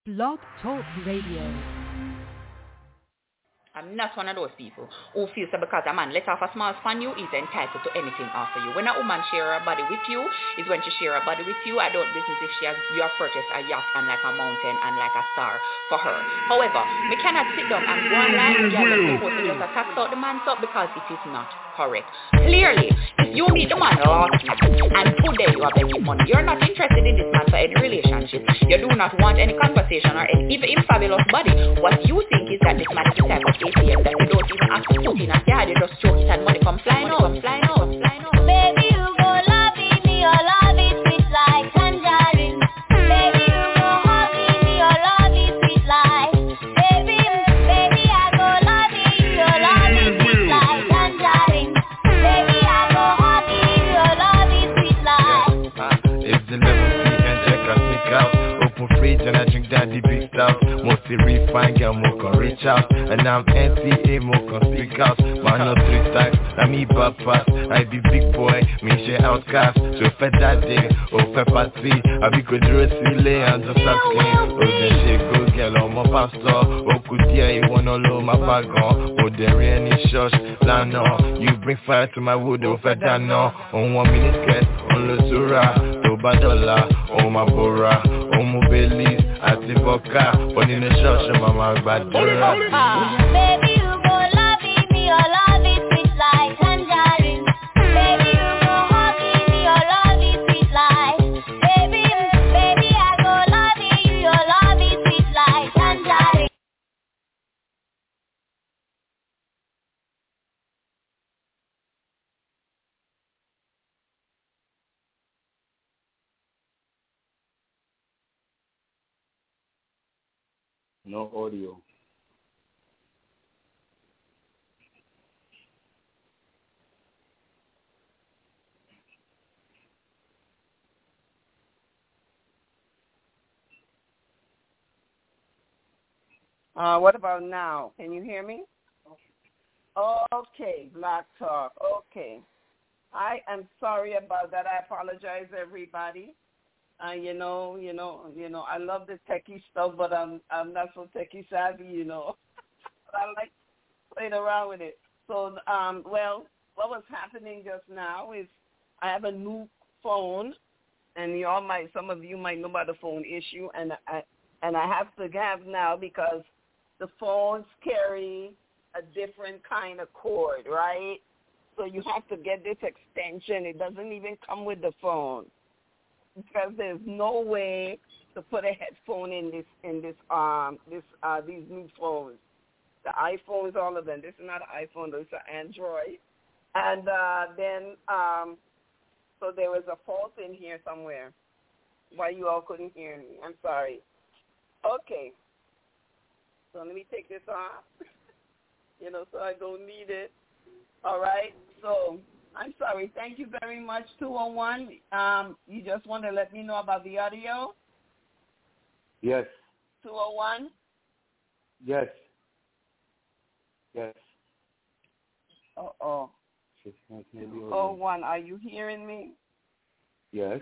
Blog Talk Radio. I'm not one of those people who feels that because a man let off a small span you is entitled to anything after you. When a woman share her body with you is when she share her body with you. I don't business if you have purchased a yacht and like a mountain and like a star for her. However, me cannot sit down and go online and supposed to just attack out the man's up because it is not correct. Clearly, if you meet the man last night and today you are begging money, you're not interested in this man for any relationship. You do not want any conversation or any, even fabulous body. What you think is that this man is the type of ATM that you don't even have to put in a card, you just stroke it and money come flying out. Baby, you go love me, your love is sweet like tangerine. Baby, you go hug me, your love is sweet like. Baby, I go love you, your love is sweet like tangerine. Baby, I go hug you, your love is sweet like. It's 11 p.m. check I sneak out. Open fridge and I drink daddy big stout. Mostly refined girl, more can reach out. And I'm NCA, more can speak out. Man up 3 times, I me bad fast. I be big boy, me share outcast. So fed that day, fed party. I be good silly and just asking. Then shit go girl on my pastor. Could you wanna low my bag on? There any church, lano. You bring fire to my wood, fed that no. On 1 minute get, on the Sura. Tobadola, my Bora. My bellies, ati vodka. But in the church, mama bad Baby, you go love me, your love is sweet like tangerine. Baby, you go hug me, your love is sweet like. Baby, I go love you, your love is sweet like tangerine. No audio. What about now? Can you hear me? Okay, Black Talk. Okay. I am sorry about that. I apologize, everybody. You know, I love the techie stuff, but I'm not so techie savvy, you know. I like playing around with it. So, well, what was happening just now is I have a new phone, and some of you might know about the phone issue, and I have to have now because the phones carry a different kind of cord, right? So you have to get this extension. It doesn't even come with the phone because there's no way to put a headphone in these new phones. The iPhones, all of them. This is not an iPhone. This is an Android. And then so there was a fault in here somewhere. Why you all couldn't hear me? I'm sorry. Okay. So let me take this off, so I don't need it. All right. So I'm sorry. Thank you very much, 201. You just want to let me know about the audio? Yes. 201? Yes. Uh-oh. 201, are you hearing me? Yes.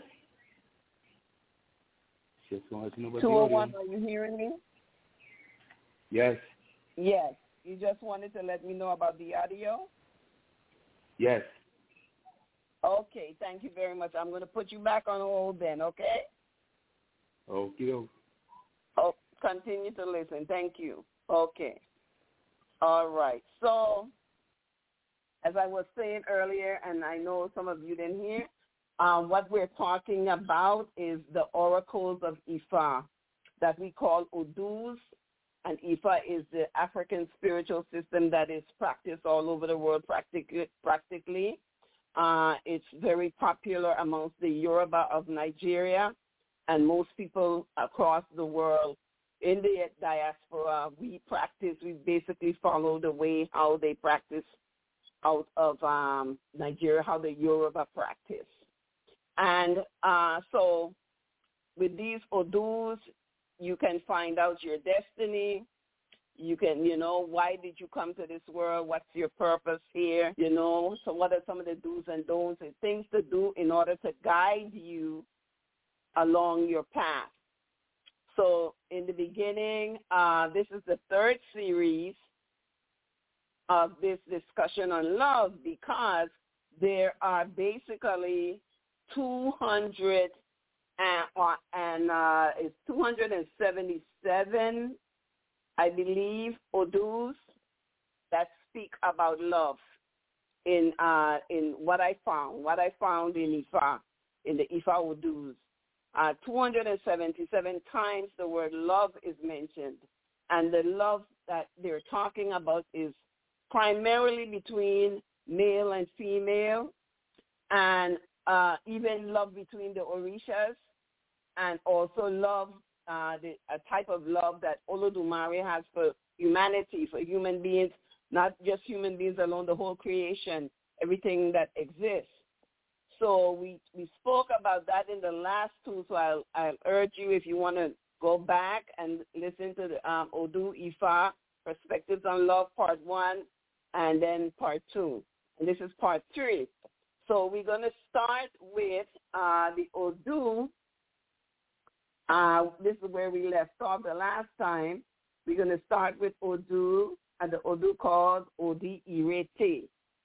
201, are you hearing me? Yes. Yes. You just wanted to let me know about the audio? Yes. Okay, thank you very much. I'm going to put you back on hold then, okay? Okay. Oh, continue to listen. Thank you. Okay. All right. So, as I was saying earlier, and I know some of you didn't hear, what we're talking about is the oracles of Ifa that we call Odus. And Ifa is the African spiritual system that is practiced all over the world practically. It's very popular amongst the Yoruba of Nigeria, and most people across the world in the diaspora, we basically follow the way how they practice out of Nigeria, how the Yoruba practice. And so with these Odus, you can find out your destiny. You can, why did you come to this world? What's your purpose here? So what are some of the do's and don'ts and things to do in order to guide you along your path? So in the beginning, this is the third series of this discussion on love, because there are basically 200 it's 277, I believe, odus that speak about love in what I found in Ifa, in the Ifa odus. 277 times the word love is mentioned, and the love that they're talking about is primarily between male and female, and even love between the Orishas, and also love, a type of love that Olodumare has for humanity, for human beings, not just human beings alone, the whole creation, everything that exists. So we spoke about that in the last two, so I'll urge you, if you want to go back and listen to the Odu Ifa, Perspectives on Love, Part 1, and then Part 2. And this is Part 3. So we're going to start with the Odu. This is where we left off the last time. We're going to start with Odu, and the Odu called Odi Irete.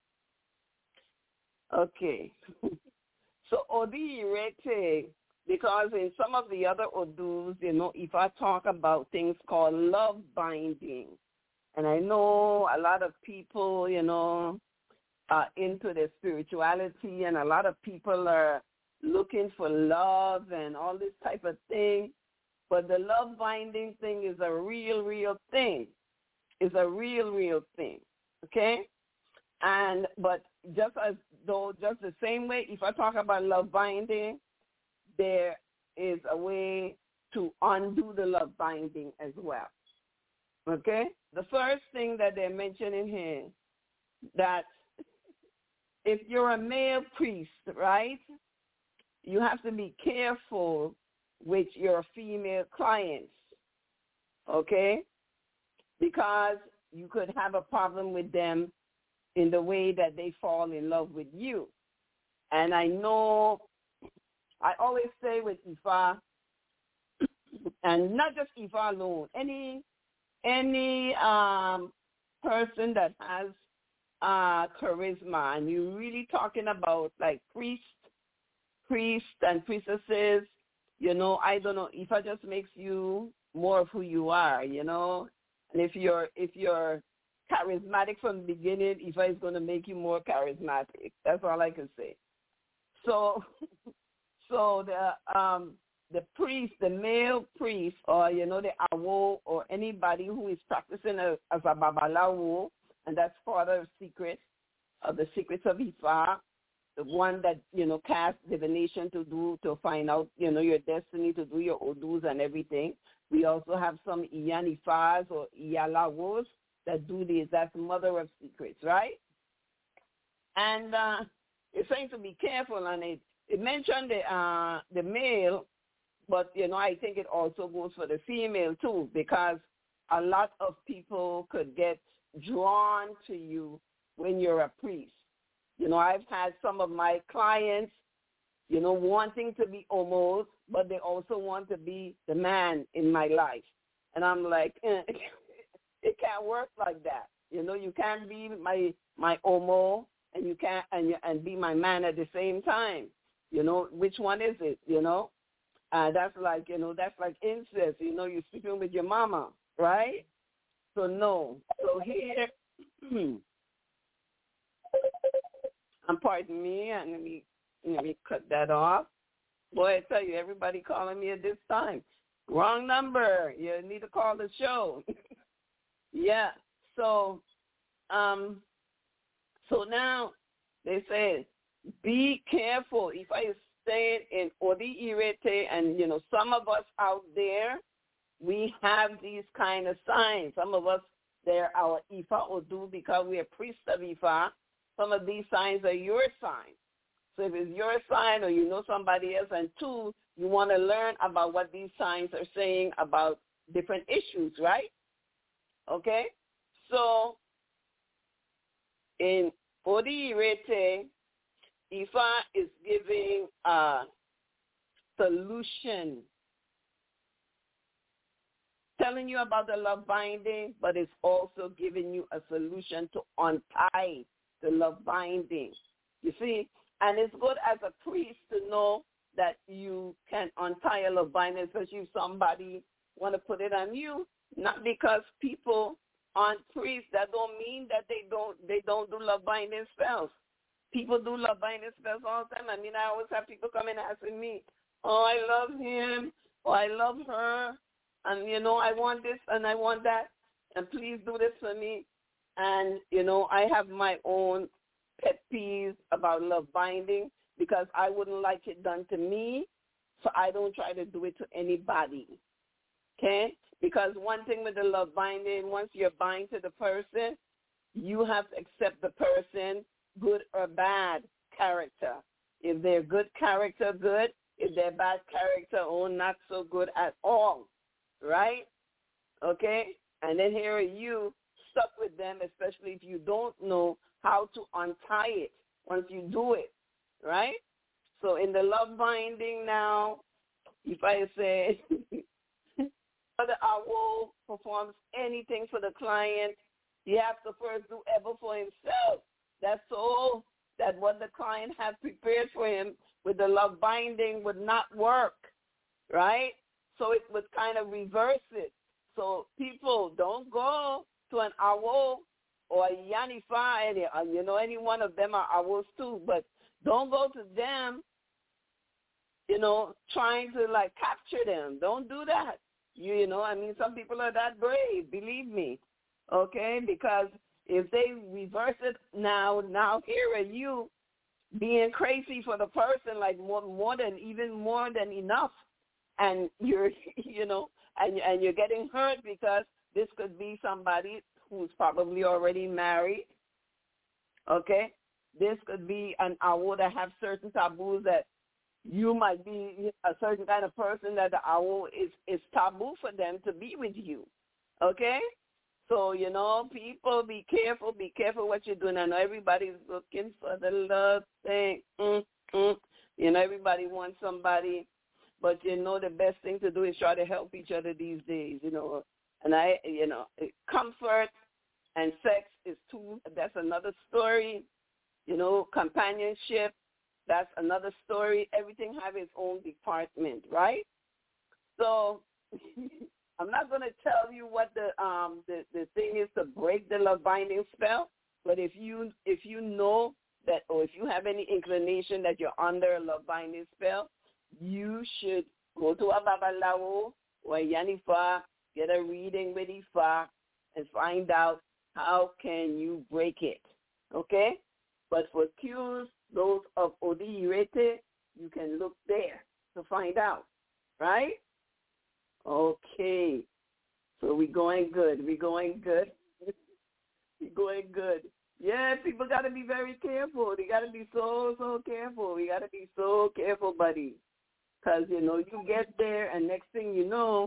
Okay. So Odi Irete, because in some of the other Odus, if I talk about things called love binding, and I know a lot of people, are into their spirituality, and a lot of people are looking for love and all this type of thing, but the love binding thing is a real thing. It's a real thing, okay? But just the same way, if I talk about love binding, there is a way to undo the love binding as well, okay? The first thing that they're mentioning here, that if you're a male priest, right, you have to be careful with your female clients, okay? Because you could have a problem with them in the way that they fall in love with you. And I know, I always say with Ifa, and not just Ifa alone, any person that has charisma, and you're really talking about like priests and priestesses, I don't know, Ifa just makes you more of who you are, and if you're charismatic from the beginning, Ifa is going to make you more charismatic. That's all I can say. So the priest, the male priest, or the awo, or anybody who is practicing as a babalawo, and that's part of the secrets of Ifa, the one that casts divination to find out your destiny, to do your odus and everything. We also have some Iyanifas or Iyalawos that do this. That's mother of secrets, right? And it's saying to be careful, and it mentioned the male, but I think it also goes for the female too, because a lot of people could get drawn to you when you're a priest. I've had some of my clients, wanting to be omos, but they also want to be the man in my life. And I'm like, it can't work like that. You can't be my omo and you can't and be my man at the same time. Which one is it? That's like incest. You're sleeping with your mama, right? So no. So here, and pardon me, and let me cut that off. Boy, I tell you, everybody calling me at this time. Wrong number. You need to call the show. Yeah. So now they say, be careful. If I stay in Odi Irete, and some of us out there, we have these kind of signs. Some of us, they're our Ifa Odu because we are priests of Ifa. Some of these signs are your signs. So if it's your sign, or somebody else, and two, you want to learn about what these signs are saying about different issues, right? Okay? So in Odi Irete, Ifa is giving a solution telling you about the love binding, but it's also giving you a solution to untie the love binding. You see? And it's good as a priest to know that you can untie a love binding, especially if somebody want to put it on you. Not because people aren't priests, that don't mean that they don't do love binding spells. People do love binding spells all the time. I mean, I always have people come and asking me, oh, I love him, or I love her, and, you know, I want this and I want that, and please do this for me. And, you know, I have my own pet peeves about love binding because I wouldn't like it done to me, so I don't try to do it to anybody, okay? Because one thing with the love binding, once you're bind to the person, you have to accept the person, good or bad character. If they're good character, good. If they're bad character, oh, not so good at all, right? Okay? And then here are you stuck with them, especially if you don't know how to untie it once you do it, right? So in the love binding now, if I say, whether Awo performs anything for the client, he has to first do ever for himself. That's so that what the client had prepared for him with the love binding would not work, right? So it would kind of reverse it. So people, don't go to an Awo or a Yanifa, you know, any one of them are Awos too, but don't go to them, you know, trying to like capture them. Don't do that. You know, I mean, some people are that brave, believe me, okay? Because if they reverse it now here are you being crazy for the person, like more than enough, and you're, you know, and you're getting hurt because this could be somebody who's probably already married, okay? This could be an Awo that have certain taboos that you might be a certain kind of person that the Awo is taboo for them to be with you, okay? So, you know, people, be careful what you're doing. I know everybody's looking for the love thing. You know, everybody wants somebody, but, you know, the best thing to do is try to help each other these days, you know. And comfort and sex is that's another story. You know, companionship, that's another story. Everything have its own department, right? So I'm not going to tell you what the thing is to break the love binding spell, but if you know that, or if you have any inclination that you're under a love binding spell, you should go to a Babalawo or a Yanifa, get a reading with Ifa, and find out how can you break it, okay? But for cues, those of Odi Irete, you can look there to find out, right? Okay. So we're going good. Yeah, people got to be very careful. They got to be so careful. We got to be so careful, buddy. Because, you know, you get there, and next thing you know,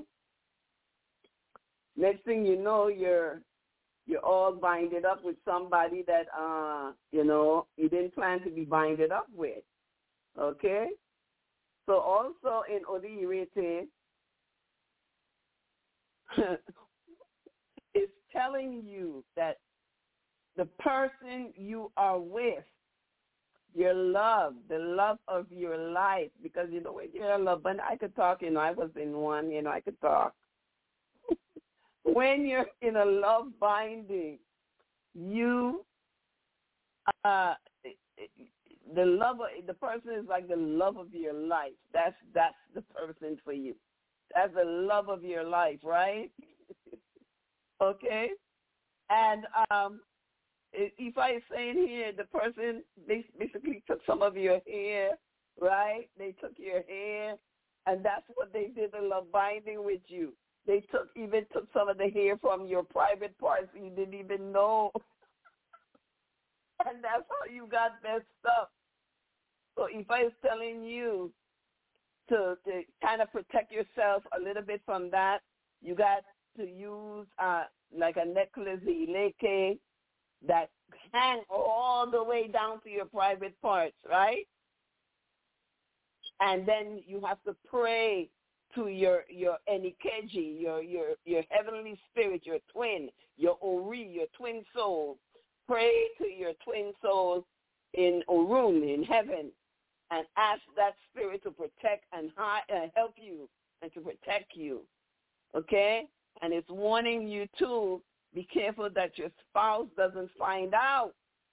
you're all binded up with somebody that, you know, you didn't plan to be binded up with. Okay? So also in Odi Irete, it's telling you that the person you are with, your love, the love of your life, because, you know, when you're in love, but I could talk, you know, I was in one, you know, I could talk. When you're in a love binding, you, the person is like the love of your life. That's the person for you. That's the love of your life, right? Okay? And if I say in here, the person basically took some of your hair, right? They took your hair, and that's what they did, the love binding with you. They even took some of the hair from your private parts you didn't even know. And that's how you got messed up. So if I was telling you to kind of protect yourself a little bit from that, you got to use like a necklace, ileke, that hang all the way down to your private parts, right? And then you have to pray to your Enikeji, your heavenly spirit, your twin, your Ori, your twin soul. Pray to your twin soul in Orun, in heaven, and ask that spirit to protect and help you and to protect you. Okay? And it's warning you too, be careful that your spouse doesn't find out,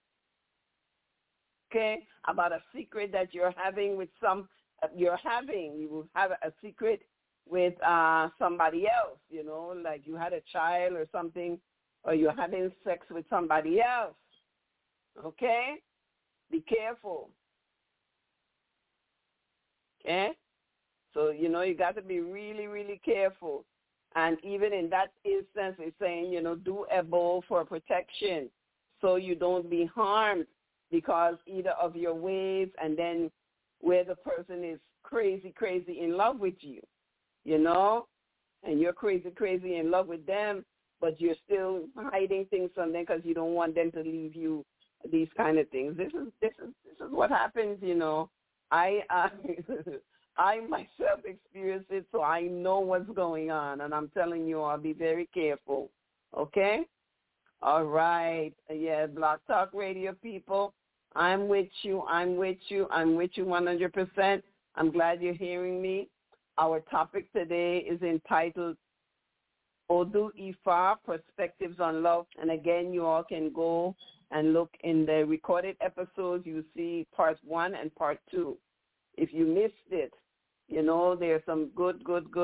okay, about a secret that you're having with you will have a secret with somebody else, you know, like you had a child or something, or you're having sex with somebody else, okay? Be careful, okay? So, you know, you got to be really, really careful. And even in that instance, it's saying, you know, do a bow for protection so you don't be harmed because either of your ways and then where the person is crazy in love with you, you know, and you're crazy in love with them, but you're still hiding things from them because you don't want them to leave you, these kind of things. This is what happens, you know. I myself experienced it, so I know what's going on, and I'm telling you, I'll be very careful, okay? All right. Yeah, Blog Talk Radio people, I'm with you 100%. I'm glad you're hearing me. Our topic today is entitled Odu Ifa, Perspectives on Love. And again, you all can go and look in the recorded episodes. You see part 1 and part 2. If you missed it, you know, there's some good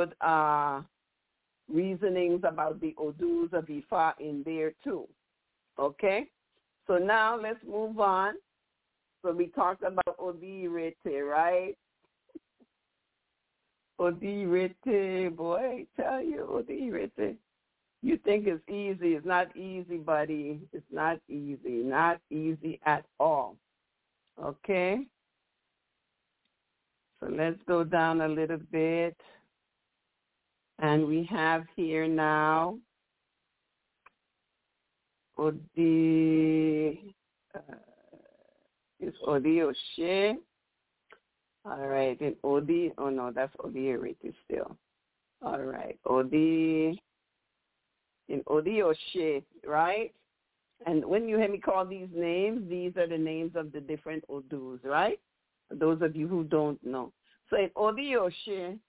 reasonings about the Odus of Ifa in there too. Okay? So now let's move on. So we talked about Odirete, right? Odirete, boy, I tell you, Odirete. You think it's easy. It's not easy, buddy. It's not easy. Not easy at all. Okay? So let's go down a little bit. And we have here now Odi, is Odi Oshe. All right, and Odi, oh no, that's Odi Eriti still. All right, Odi, in Odi Oshe, right? And when you hear me call these names, these are the names of the different Odus, right? Those of you who don't know. So in Odi Oshe,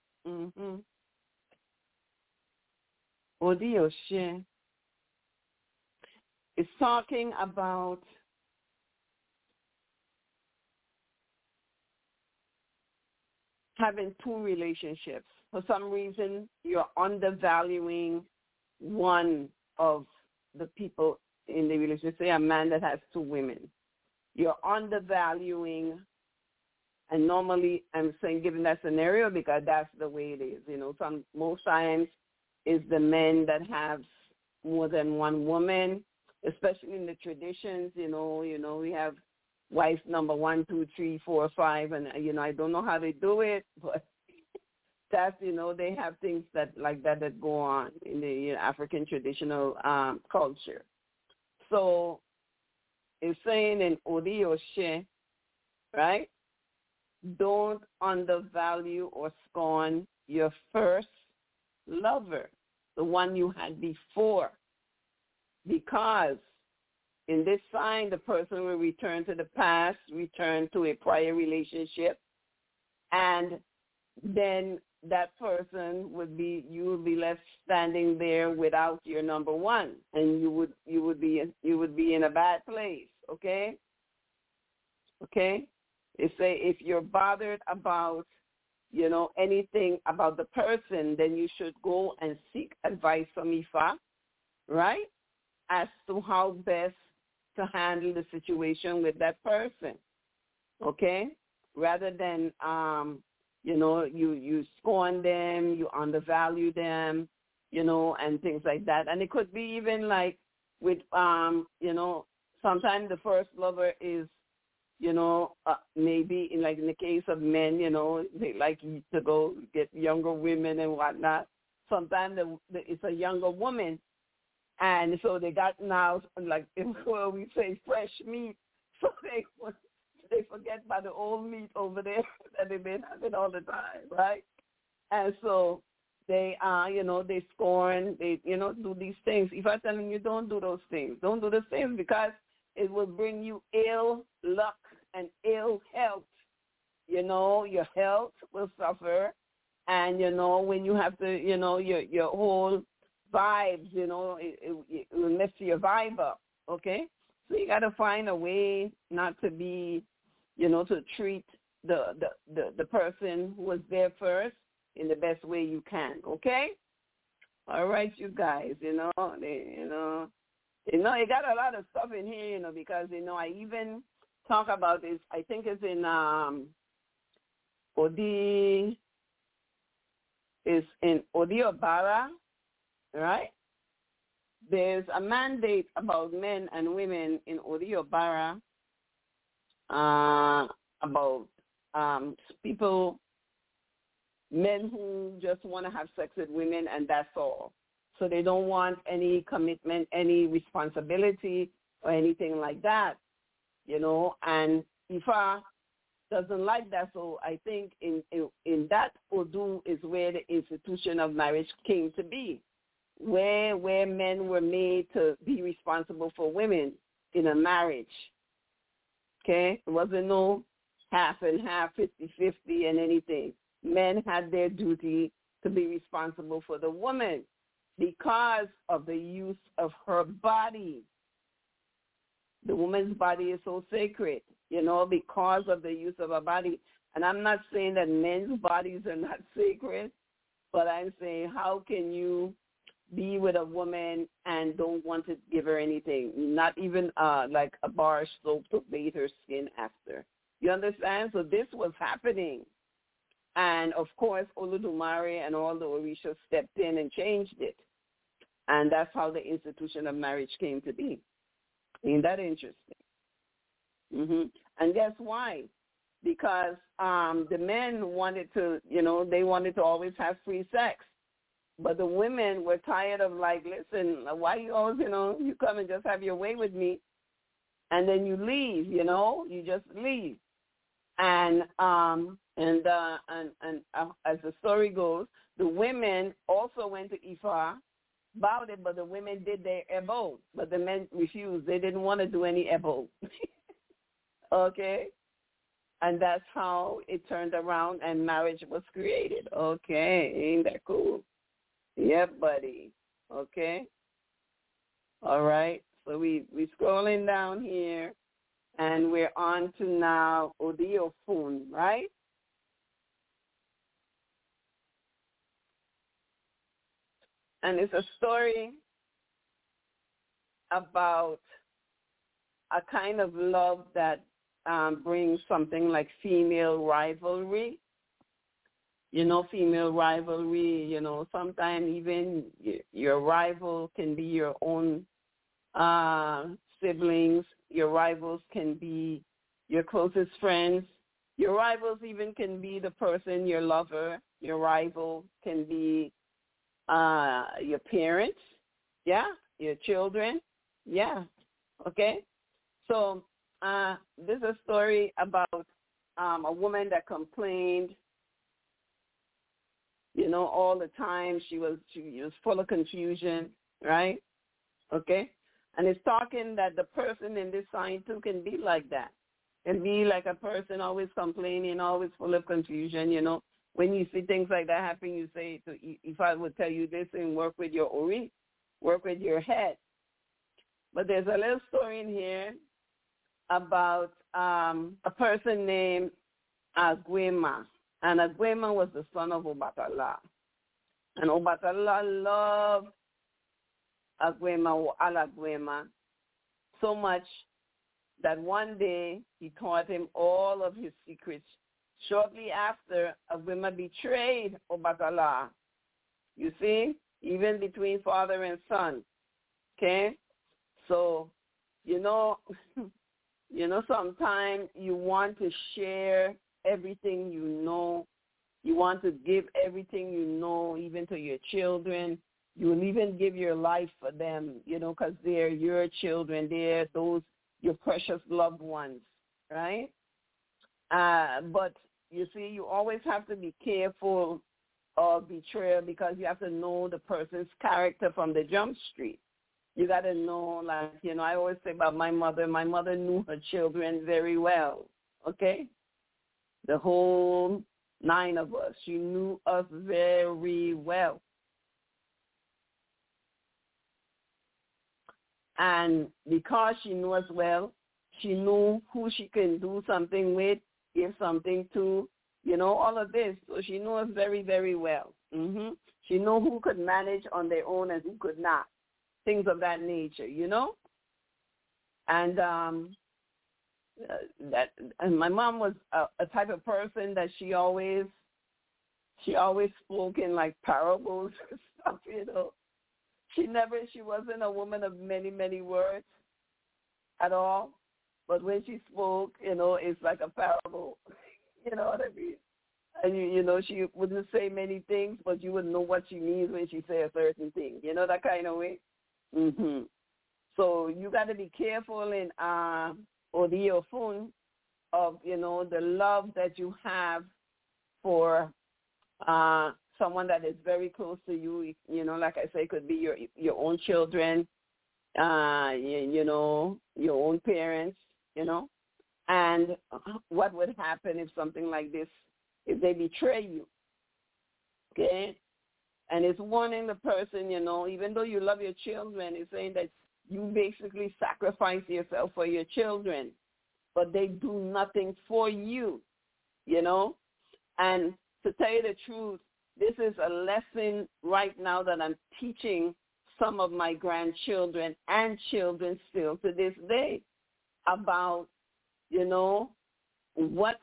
Odi Oshe is talking about having two relationships. For some reason, you're undervaluing one of the people in the relationship. Say a man that has two women. You're undervaluing, and normally I'm saying given that scenario because that's the way it is. You know, most times is the men that have more than one woman, especially in the traditions. You know, we have wife number 1, 2, 3, 4, 5, and I don't know how they do it, but that's they have things that go on in the African traditional culture. So it's saying in Odi Oshe, right? Don't undervalue or scorn your first lover, the one you had before, because in this sign, the person will return to the past, return to a prior relationship, and then that person you would be left standing there without your number one, and you would be in a bad place. Okay. They say if you're bothered about anything about the person, then you should go and seek advice from Ifa, right, as to how best to handle the situation with that person, okay? Rather than, you scorn them, you undervalue them, and things like that. And it could be even like with, sometimes the first lover is, maybe in the case of men, they like to go get younger women and whatnot. Sometimes it's a younger woman. And so they got now, we say fresh meat, so they forget about the old meat over there that they've been having all the time, right? And so they they scorn, they do these things. If I'm telling you, don't do those things. Don't do those things because it will bring you ill luck and ill health. Your health will suffer, and when you have to, your whole vibes, it will mess your vibe up. Okay, so you got to find a way not to be, to treat the person who was there first in the best way you can. Okay, all right, you guys. You got a lot of stuff in here, because I even talk about this. I think it's in Odiobara, right? There's a mandate about men and women in Odiobara about people, men who just want to have sex with women and that's all. So they don't want any commitment, any responsibility or anything like that, and Ifa doesn't like that. So I think in that Odu is where the institution of marriage came to be, where men were made to be responsible for women in a marriage. Okay? It wasn't no half and half, 50-50 and anything. Men had their duty to be responsible for the woman because of the use of her body. The woman's body is so sacred, because of the use of her body. And I'm not saying that men's bodies are not sacred, but I'm saying how can you be with a woman and don't want to give her anything, not even like a bar soap to bathe her skin after. You understand? So this was happening. And, of course, Olodumare and all the Orishas stepped in and changed it. And that's how the institution of marriage came to be. Ain't that interesting? And guess why? Because the men wanted to, they wanted to always have free sex. But the women were tired of listen, why you always, you come and just have your way with me, and then you leave, you just leave. And as the story goes, the women also went to Ifa, bowed it, but the women did their ebo, but the men refused. They didn't want to do any ebo. Okay? And that's how it turned around and marriage was created. Okay, ain't that cool? Yep, buddy. Okay? All right. So we scrolling down here, and we're on to now Odiofun, right? And it's a story about a kind of love that brings something like female rivalry. Female rivalry, sometimes even your rival can be your own siblings. Your rivals can be your closest friends. Your rivals even can be the person, your lover. Your rival can be your parents, your children, okay? So this is a story about a woman that complained, all the time. She was full of confusion, right? Okay? And it's talking that the person in this sign too can be like that. Can be like a person always complaining, always full of confusion, When you see things like that happen, you say, if I would tell you this and work with your ori, work with your head. But there's a little story in here about a person named Agwema. And Agwema was the son of Obatala. And Obatala loved Agwema or Alagwema so much that one day he taught him all of his secrets. Shortly after, Agwema betrayed Obatala. You see, even between father and son. Okay? So, sometimes you want to share everything you know. You want to give everything you know, even to your children. You will even give your life for them, because they're your children. They're your precious loved ones, right? But you see, you always have to be careful or betrayal, because you have to know the person's character from the jump street. You got to know, like, I always say about my mother knew her children very well, okay? The whole 9 of us. She knew us very well. And because she knew us well, she knew who she can do something with, give something to, all of this. So she knew us very, very well. She knew who could manage on their own and who could not. Things of that nature, And and my mom was a type of person that she always spoke in like parables and stuff, She wasn't a woman of many, many words at all. But when she spoke, it's like a parable. You know what I mean? And, she wouldn't say many things, but you would know what she means when she say a certain thing. That kind of way? So you got to be careful in audio phone of, the love that you have for someone that is very close to you. Like I say, it could be your own children, your own parents, and what would happen if something like this, if they betray you, okay? And it's warning the person, even though you love your children, it's saying that you basically sacrifice yourself for your children, but they do nothing for you, And to tell you the truth, this is a lesson right now that I'm teaching some of my grandchildren and children still to this day about, what,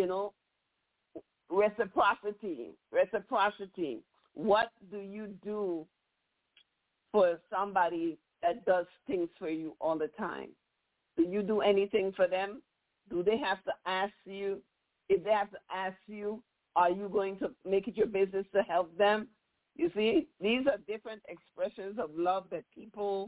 reciprocity. What do you do for somebody that does things for you all the time? Do you do anything for them? Do they have to ask you? If they have to ask you, are you going to make it your business to help them? You see, these are different expressions of love that people,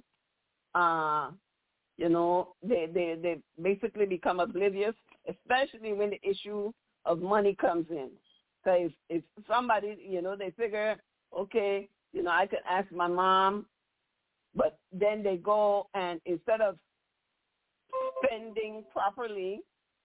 they basically become oblivious, especially when the issue of money comes in. Because if somebody, they figure, okay, I could ask my mom, but then they go and instead of spending properly,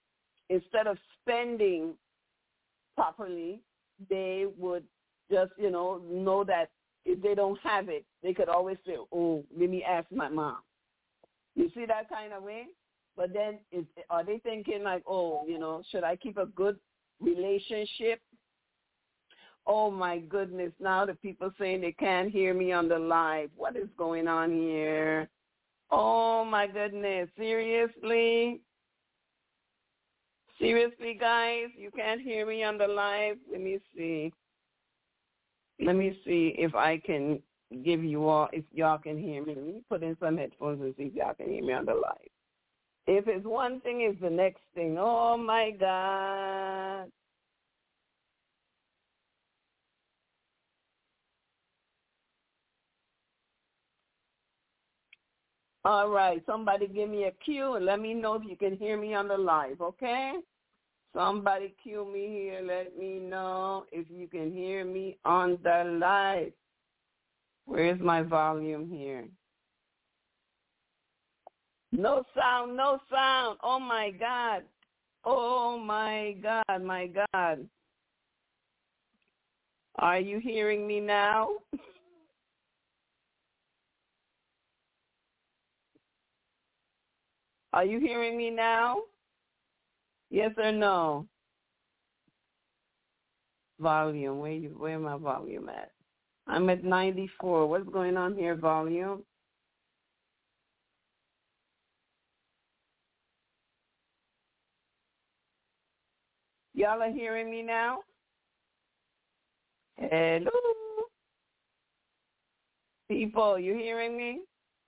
they would just, know that if they don't have it, they could always say, oh, let me ask my mom. You see that kind of way? But then are they thinking like, oh, should I keep a good relationship? Oh, my goodness. Now the people saying they can't hear me on the live. What is going on here? Oh, my goodness. Seriously? Seriously, guys? You can't hear me on the live? Let me see if I can give you all, if y'all can hear me. Let me put in some headphones and see if y'all can hear me on the live. If it's one thing, it's the next thing. Oh, my God. All right. Somebody give me a cue and let me know if you can hear me on the live, okay? Somebody cue me here. Let me know if you can hear me on the live. Where's my volume here? No sound, no sound. Oh, my God. Oh, my God, my God. Are you hearing me now? Are you hearing me now? Yes or no? Volume. Where my volume at? I'm at 94. What's going on here, volume? Y'all are hearing me now? Hello? People, you hearing me?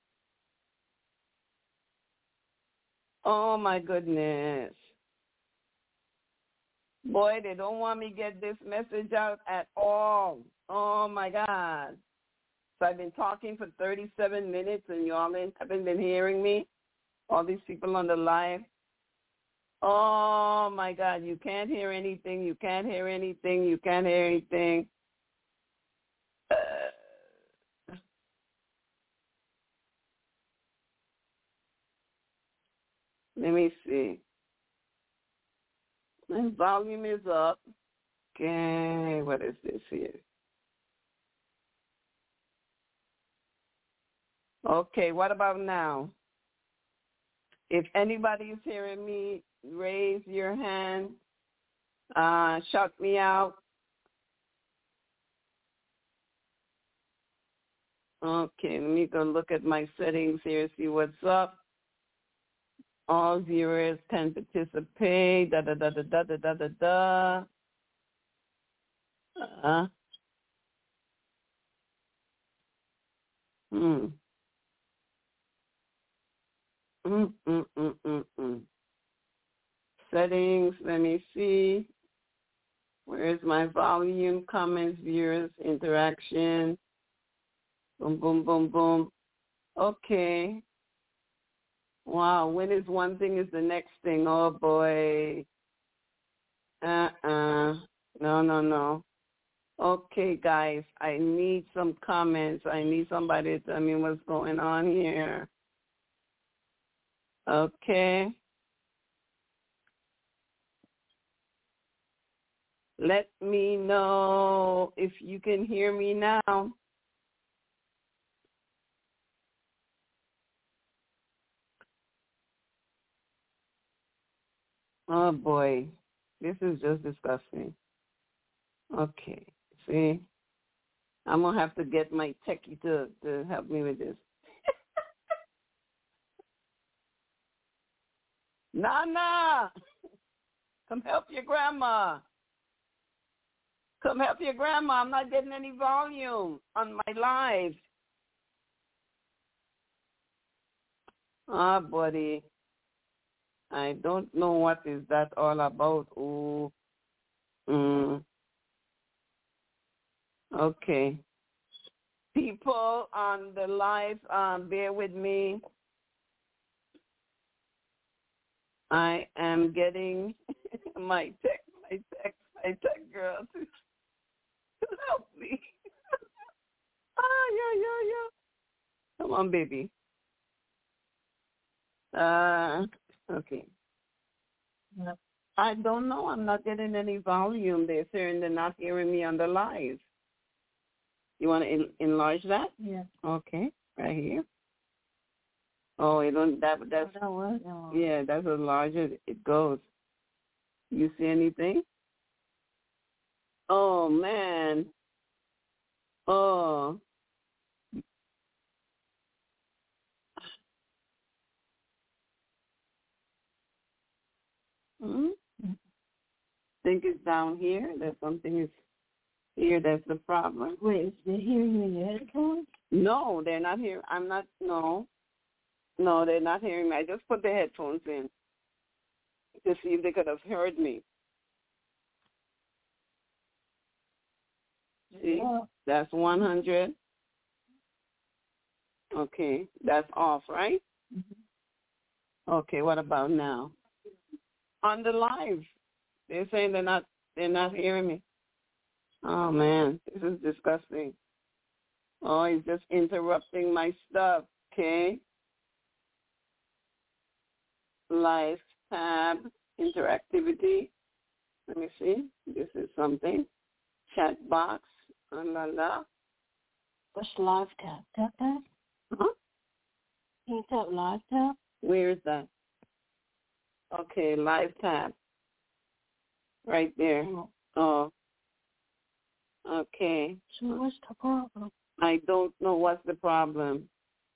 Oh, my goodness. Boy, they don't want me to get this message out at all. Oh, my God. So I've been talking for 37 minutes, and y'all haven't been hearing me? All these people on the live? Oh, my God. You can't hear anything. You can't hear anything. You can't hear anything. Let me see. My volume is up. Okay, what is this here? Okay, what about now? If anybody is hearing me, raise your hand. Shout me out. Okay, let me go look at my settings here, see what's up. All viewers can participate. Da da da da da da da da da. Hmm. Settings. Let me see. Where is my volume? Comments, viewers, interaction. Boom, boom, boom, boom. Okay. Wow. When is one thing is the next thing? Oh boy. No, no, no. Okay, guys. I need some comments. I need somebody to tell me what's going on here. Okay. Let me know if you can hear me now. Oh boy, this is just disgusting. Okay, see, I'm gonna have to get my techie to help me with this. Nana, come help your grandma. Come help your grandma. I'm not getting any volume on my live. Ah, buddy, I don't know what is that all about. Ooh. Okay. People on the live, bear with me. I am getting my tech girl to help me. Yeah. Come on, baby. Okay. I don't know. I'm not getting any volume. They're saying they're not hearing me on the live. You want to enlarge that? Yeah. Okay, right here. Oh, it don't. That's yeah. That's as large as it goes. You see anything? Oh man. Oh. Think it's down here. That something is here. That's the problem. Wait, is they hearing you in your headphones? No, they're not here. I'm not. No, they're not hearing me. I just put the headphones in to see if they could have heard me. See, that's 100. Okay, that's off, right? Mm-hmm. Okay, what about now? On the live, they're saying they're not hearing me. Oh man, this is disgusting. Oh, he's just interrupting my stuff. Okay. Live tab, interactivity. Let me see. This is something. Chat box. La la. What's live tab? Tap that? Huh? Can you tap live tab? Where is that? Okay, live tab. Right there. Oh. Okay. So what's the problem? I don't know what's the problem.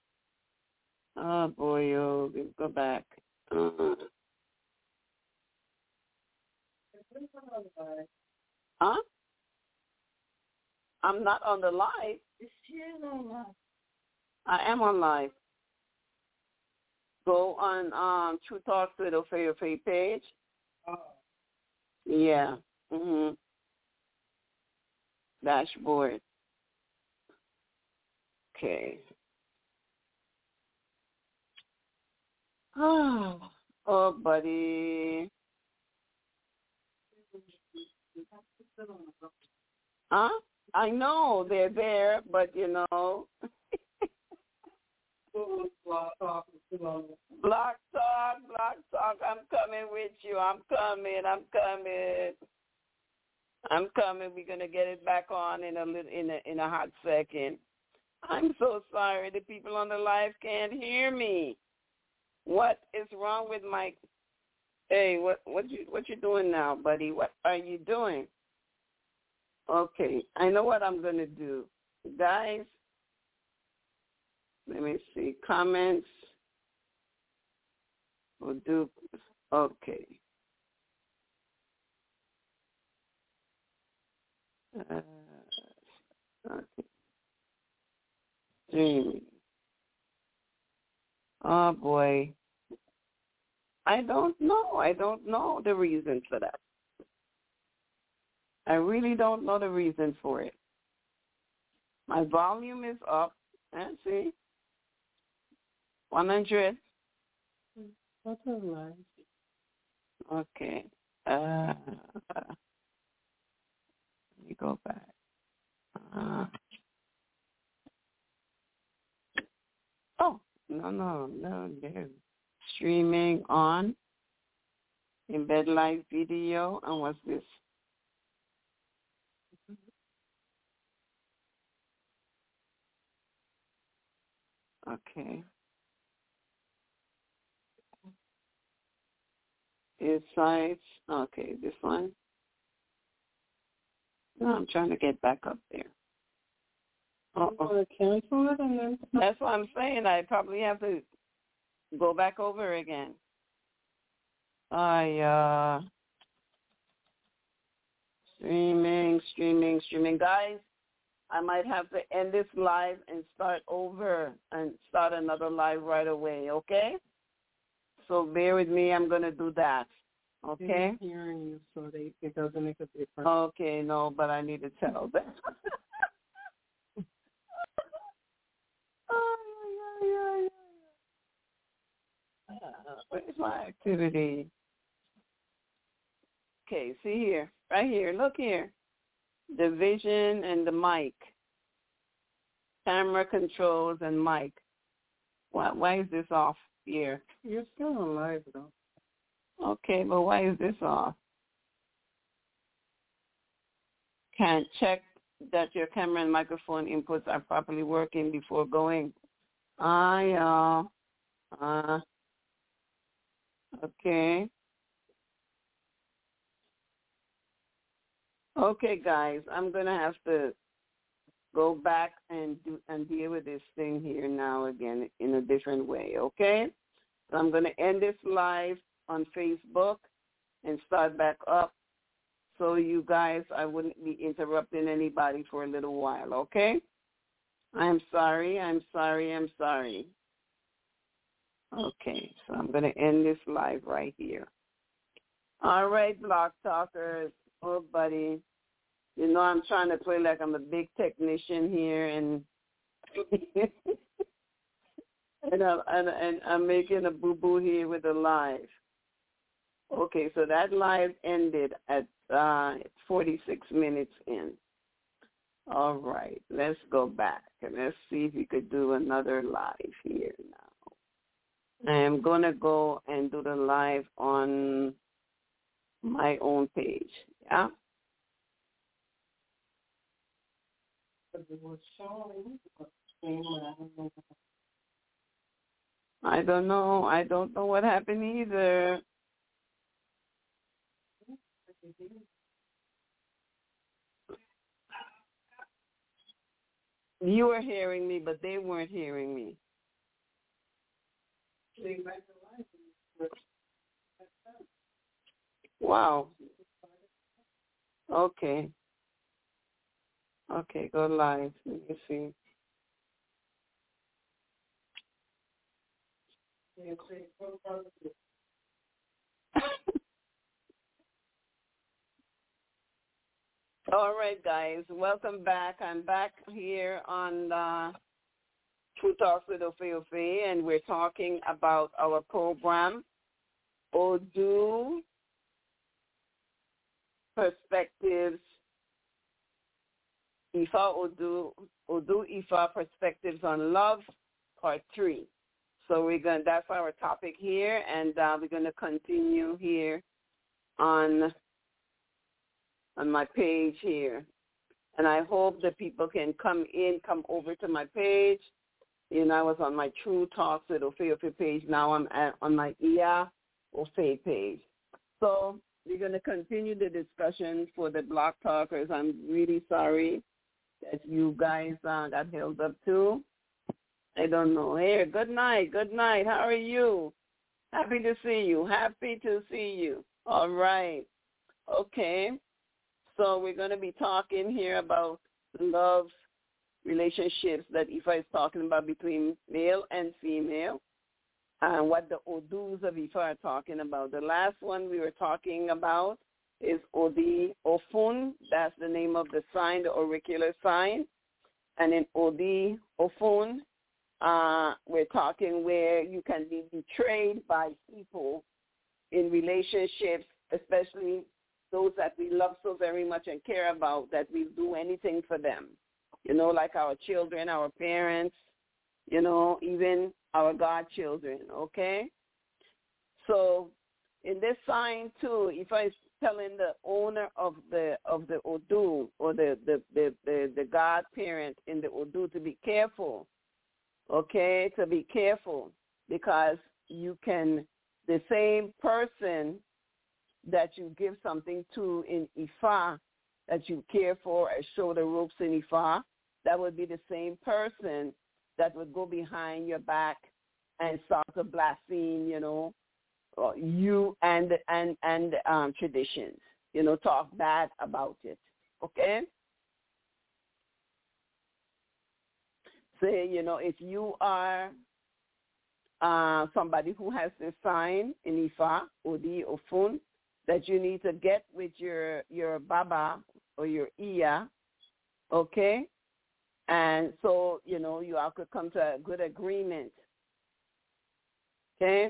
Oh boy, oh, let's go back. Huh? I'm not on the live. It's here on live. I am on live. Go on True Talk Twitter for your free page. Oh. Yeah. Dashboard. Okay. Oh, buddy. Huh? I know they're there, but you know. Block talk. I'm coming with you. I'm coming. We're gonna get it back on in a hot second. I'm so sorry. The people on the live can't hear me. What is wrong with my? Hey, what you doing now, buddy? What are you doing? Okay, I know what I'm gonna do, guys. Let me see comments. We'll do okay. Okay. Streaming. Oh boy. I don't know the reason for that. I really don't know the reason for it. My volume is up. Let's see. 100. That's a lie. Okay. Let me go back. No. There. Streaming on. Embed live video. And what's this? Okay. Insights. Okay, this one. No, I'm trying to get back up there. Cancel it and then. That's what I'm saying. I probably have to go back over again. Streaming. Guys, I might have to end this live and start over and start another live right away, okay? So bear with me. I'm going to do that, okay? I'm hearing you, so it doesn't make a difference. Okay, no, but I need to tell them. Where's my activity? Okay, see here. Right here. Look here. The vision and the mic. Camera controls and mic. Why is this off here? You're still alive, though. Okay, but why is this off? Can check that your camera and microphone inputs are properly working before going. Okay. Okay, guys, I'm going to have to go back and deal with this thing here now again in a different way, okay? So I'm going to end this live on Facebook and start back up so you guys, I wouldn't be interrupting anybody for a little while, okay? I'm sorry. Okay, so I'm going to end this live right here. All right, Block Talkers. Oh, buddy. You know I'm trying to play like I'm a big technician here, and and I'm making a boo-boo here with the live. Okay, so that live ended at 46 minutes in. All right, let's go back and let's see if we could do another live here now. I am going to go and do the live on my own page, yeah? It was showing. I don't know. I don't know what happened either. You were hearing me, but they weren't hearing me. Wow. Okay. Okay, go live. Let me see. All right, guys. Welcome back. I'm back here on True Talks with Ofe, and we're talking about our program, Odu Perspectives Ifa Odu Ifa Perspectives on Love, Part 3. So that's our topic here, and we're going to continue here on my page here. And I hope that people can come over to my page. You know, I was on my True Talks with Ofe page. Now I'm on my Iya Ofe page. So we're going to continue the discussion for the Block Talkers. I'm really sorry that you guys got held up too. I don't know. Here, good night. How are you? Happy to see you. All right. Okay. So we're going to be talking here about love relationships that Ifa is talking about between male and female, and what the Odus of Ifa are talking about. The last one we were talking about is Odi Ofun. That's the name of the sign, the auricular sign. And in Odi Ofun, we're talking where you can be betrayed by people in relationships, especially those that we love so very much and care about, that we do anything for them. You know, like our children, our parents, you know, even our godchildren, okay? So in this sign too, if I telling the owner of the Odu or the godparent in the Odu to be careful, okay, to be careful, because the same person that you give something to in Ifa, that you care for and show the ropes in Ifa, that would be the same person that would go behind your back and start to blaspheme, you know, you and traditions, you know, talk bad about it, okay? Say, you know, if you are somebody who has this sign in Ifa, Odi, Ofun, that you need to get with your Baba or your Iya, okay? And so, you know, you all could come to a good agreement, okay?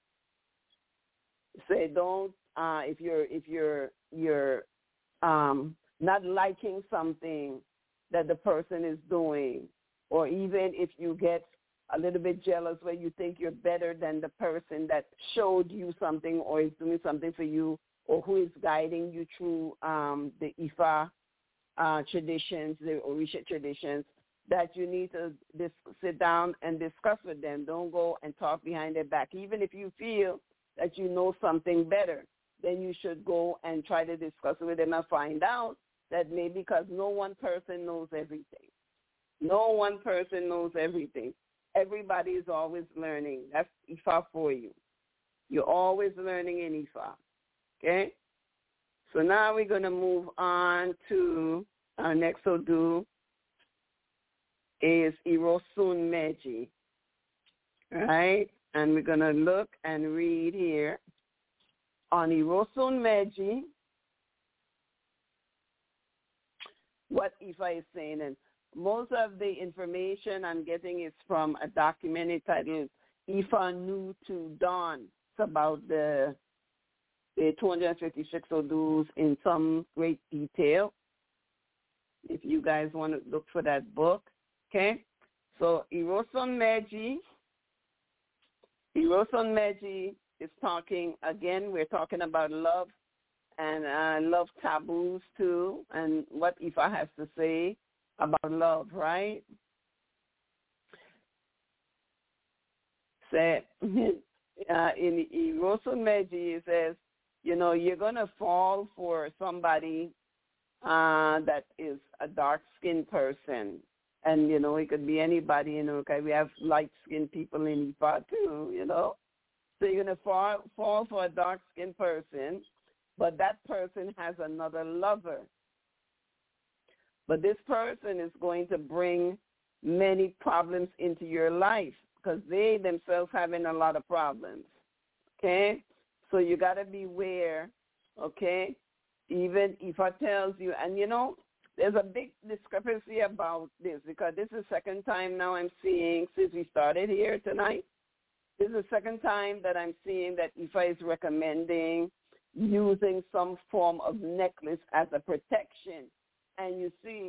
Say don't, if you're not liking something that the person is doing, or even if you get a little bit jealous where you think you're better than the person that showed you something or is doing something for you, or who is guiding you through the Ifa traditions, the Orisha traditions, that you need to sit down and discuss with them. Don't go and talk behind their back. Even if you feel that you know something better, then you should go and try to discuss with them and find out that maybe, because no one person knows everything. No one person knows everything. Everybody is always learning. That's Ifa for you. You're always learning in Ifa. Okay? So now we're going to move on to our next Odu is Irosun Meji. All right? And we're going to look and read here on Irosun Meji what Ifa is saying. And most of the information I'm getting is from a document entitled Ifa New to Dawn. It's about the 256 Odus in some great detail, if you guys want to look for that book, okay? So Irosun Meji is talking, again, we're talking about love and love taboos too, and what Ifa has to say about love, right? So, in Irosun Meji, it says, you know, you're going to fall for somebody that is a dark-skinned person. And, you know, it could be anybody, you know, okay, we have light-skinned people in Ifa too, you know. So you're going to fall for a dark-skinned person, but that person has another lover. But this person is going to bring many problems into your life because they themselves having a lot of problems, okay? So you got to beware, okay? Even if I tells you, and you know, there's a big discrepancy about this because this is the second time now I'm seeing, since we started here tonight, this is the second time that I'm seeing that Ifa is recommending using some form of necklace as a protection. And you see,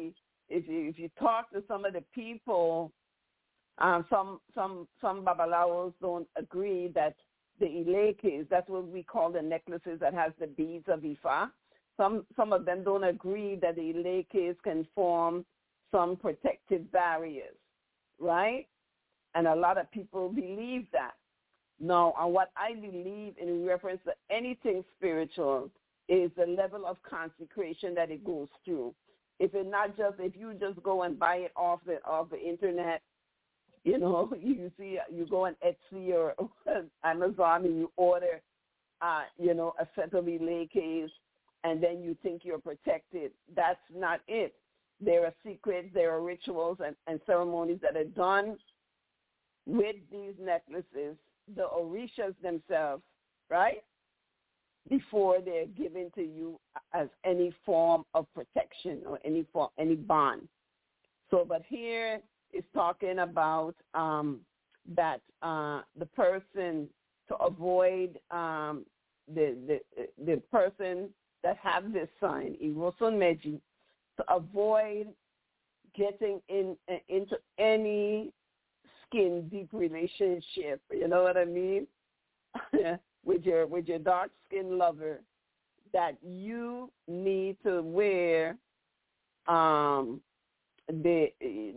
if you talk to some of the people, some babalawos don't agree that the ilekes, that's what we call the necklaces that has the beads of Ifa. Some of them don't agree that the ilekes can form some protective barriers, right? And a lot of people believe that. No, and what I believe in reference to anything spiritual is the level of consecration that it goes through. If you just go and buy it off the internet, you go on Etsy or Amazon and you order, a set of ilekes, and then you think you're protected. That's not it. There are secrets, there are rituals and ceremonies that are done with these necklaces, the orishas themselves, right, before they're given to you as any form of protection or any bond. So, but here is talking about that the person, to avoid the person that have this sign, Irosun Meji, to avoid getting into any skin deep relationship, you know what I mean, with your dark skin lover, that you need to wear the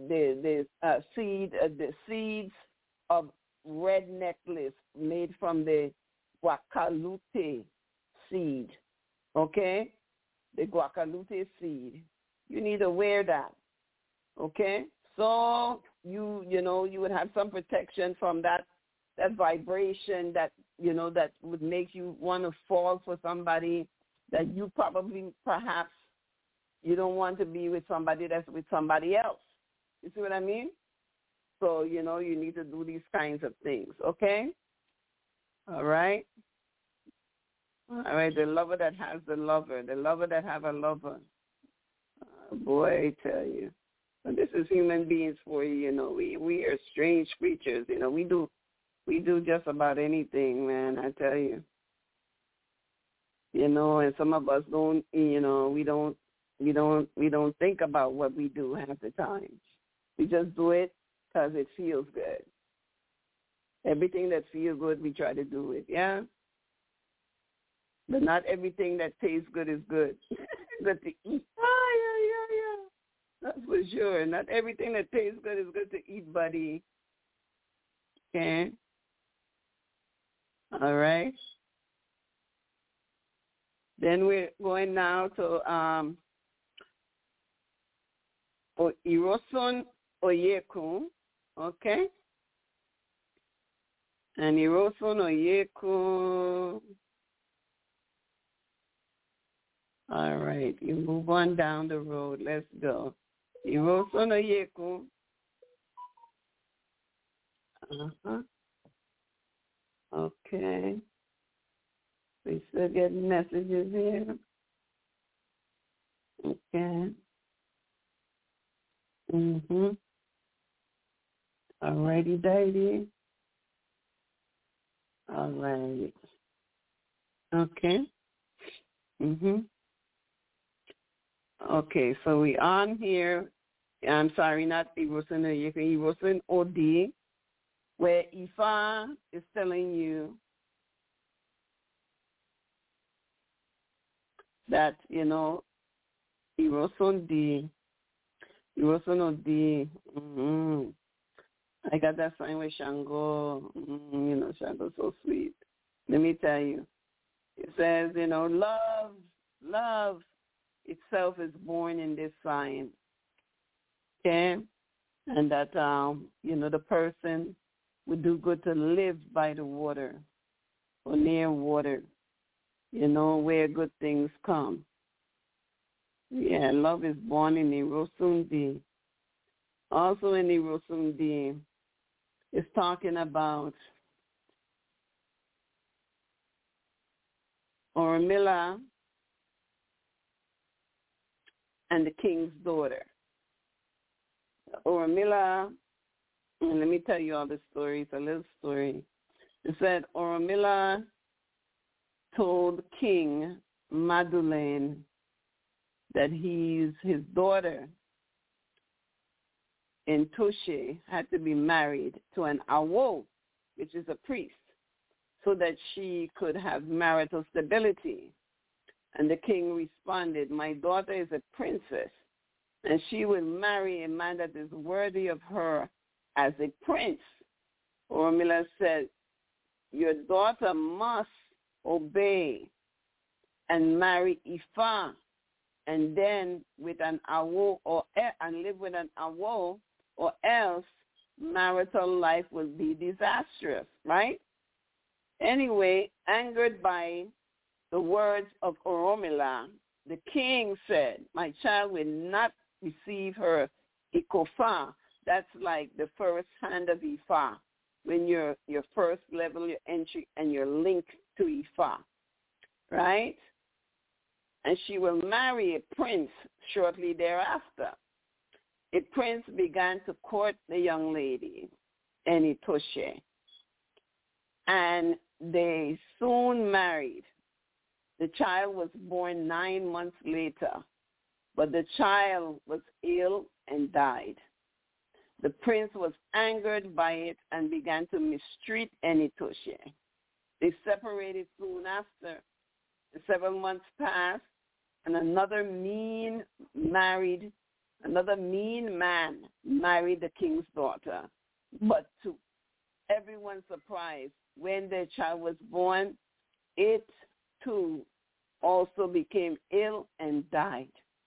seeds of red necklace made from the guacalute seed, okay? The guacalute seed. You need to wear that, okay? So you would have some protection from that vibration that would make you want to fall for somebody that you perhaps you don't want to be with somebody that's with somebody else. You see what I mean? So, you need to do these kinds of things, okay? All right? All right, the lover that has the lover that have a lover. Boy, I tell you. But this is human beings for you, we are strange creatures, we do just about anything, man, I tell you. And some of us don't, we don't think about what we do half the time. We just do it because it feels good. Everything that feels good, we try to do it, yeah? But not everything that tastes good is good. Good to eat. Yeah. That's for sure. Not everything that tastes good is good to eat, buddy. Okay? All right? Then we're going now to Irosun Oyeku, okay? And Irosun Oyeku. All right, you move on down the road. Let's go. Irosun Oyeku. Okay. We still getting messages here. Okay. All righty, Daddy. All right. Okay. Okay, so we on here. I'm sorry, not Irosun Oyeku, Irosun Odi, where Ifa is telling you that, Irosun Odi, I got that sign with Shango, Shango's so sweet. Let me tell you, it says, love itself is born in this sign, okay? And that, the person would do good to live by the water or near water, where good things come. Yeah, love is born in Irosun Di. Also in Irosun Di, it's talking about Oromila and the king's daughter. Oromila, and let me tell you all the story. It's a little story. It said Oromila told King Madulaine that his daughter in Tushe had to be married to an awo, which is a priest, so that she could have marital stability. And the king responded, my daughter is a princess, and she will marry a man that is worthy of her as a prince. Oromila said, your daughter must obey and marry Ifa, and then with an awo and live with an awo, or else marital life will be disastrous, right? Anyway, angered by the words of Oromila, the king said, my child will not receive her ikofa. That's like the first hand of Ifa, when you're your first level, your entry, and you're linked to Ifa, right? And she will marry a prince shortly thereafter. A prince began to court the young lady, Enitoshe, and they soon married. The child was born 9 months later, but the child was ill and died. The prince was angered by it and began to mistreat Enitoshe. They separated soon after. 7 months passed, and another mean man married the king's daughter. But to everyone's surprise, when their child was born, it too also became ill and died.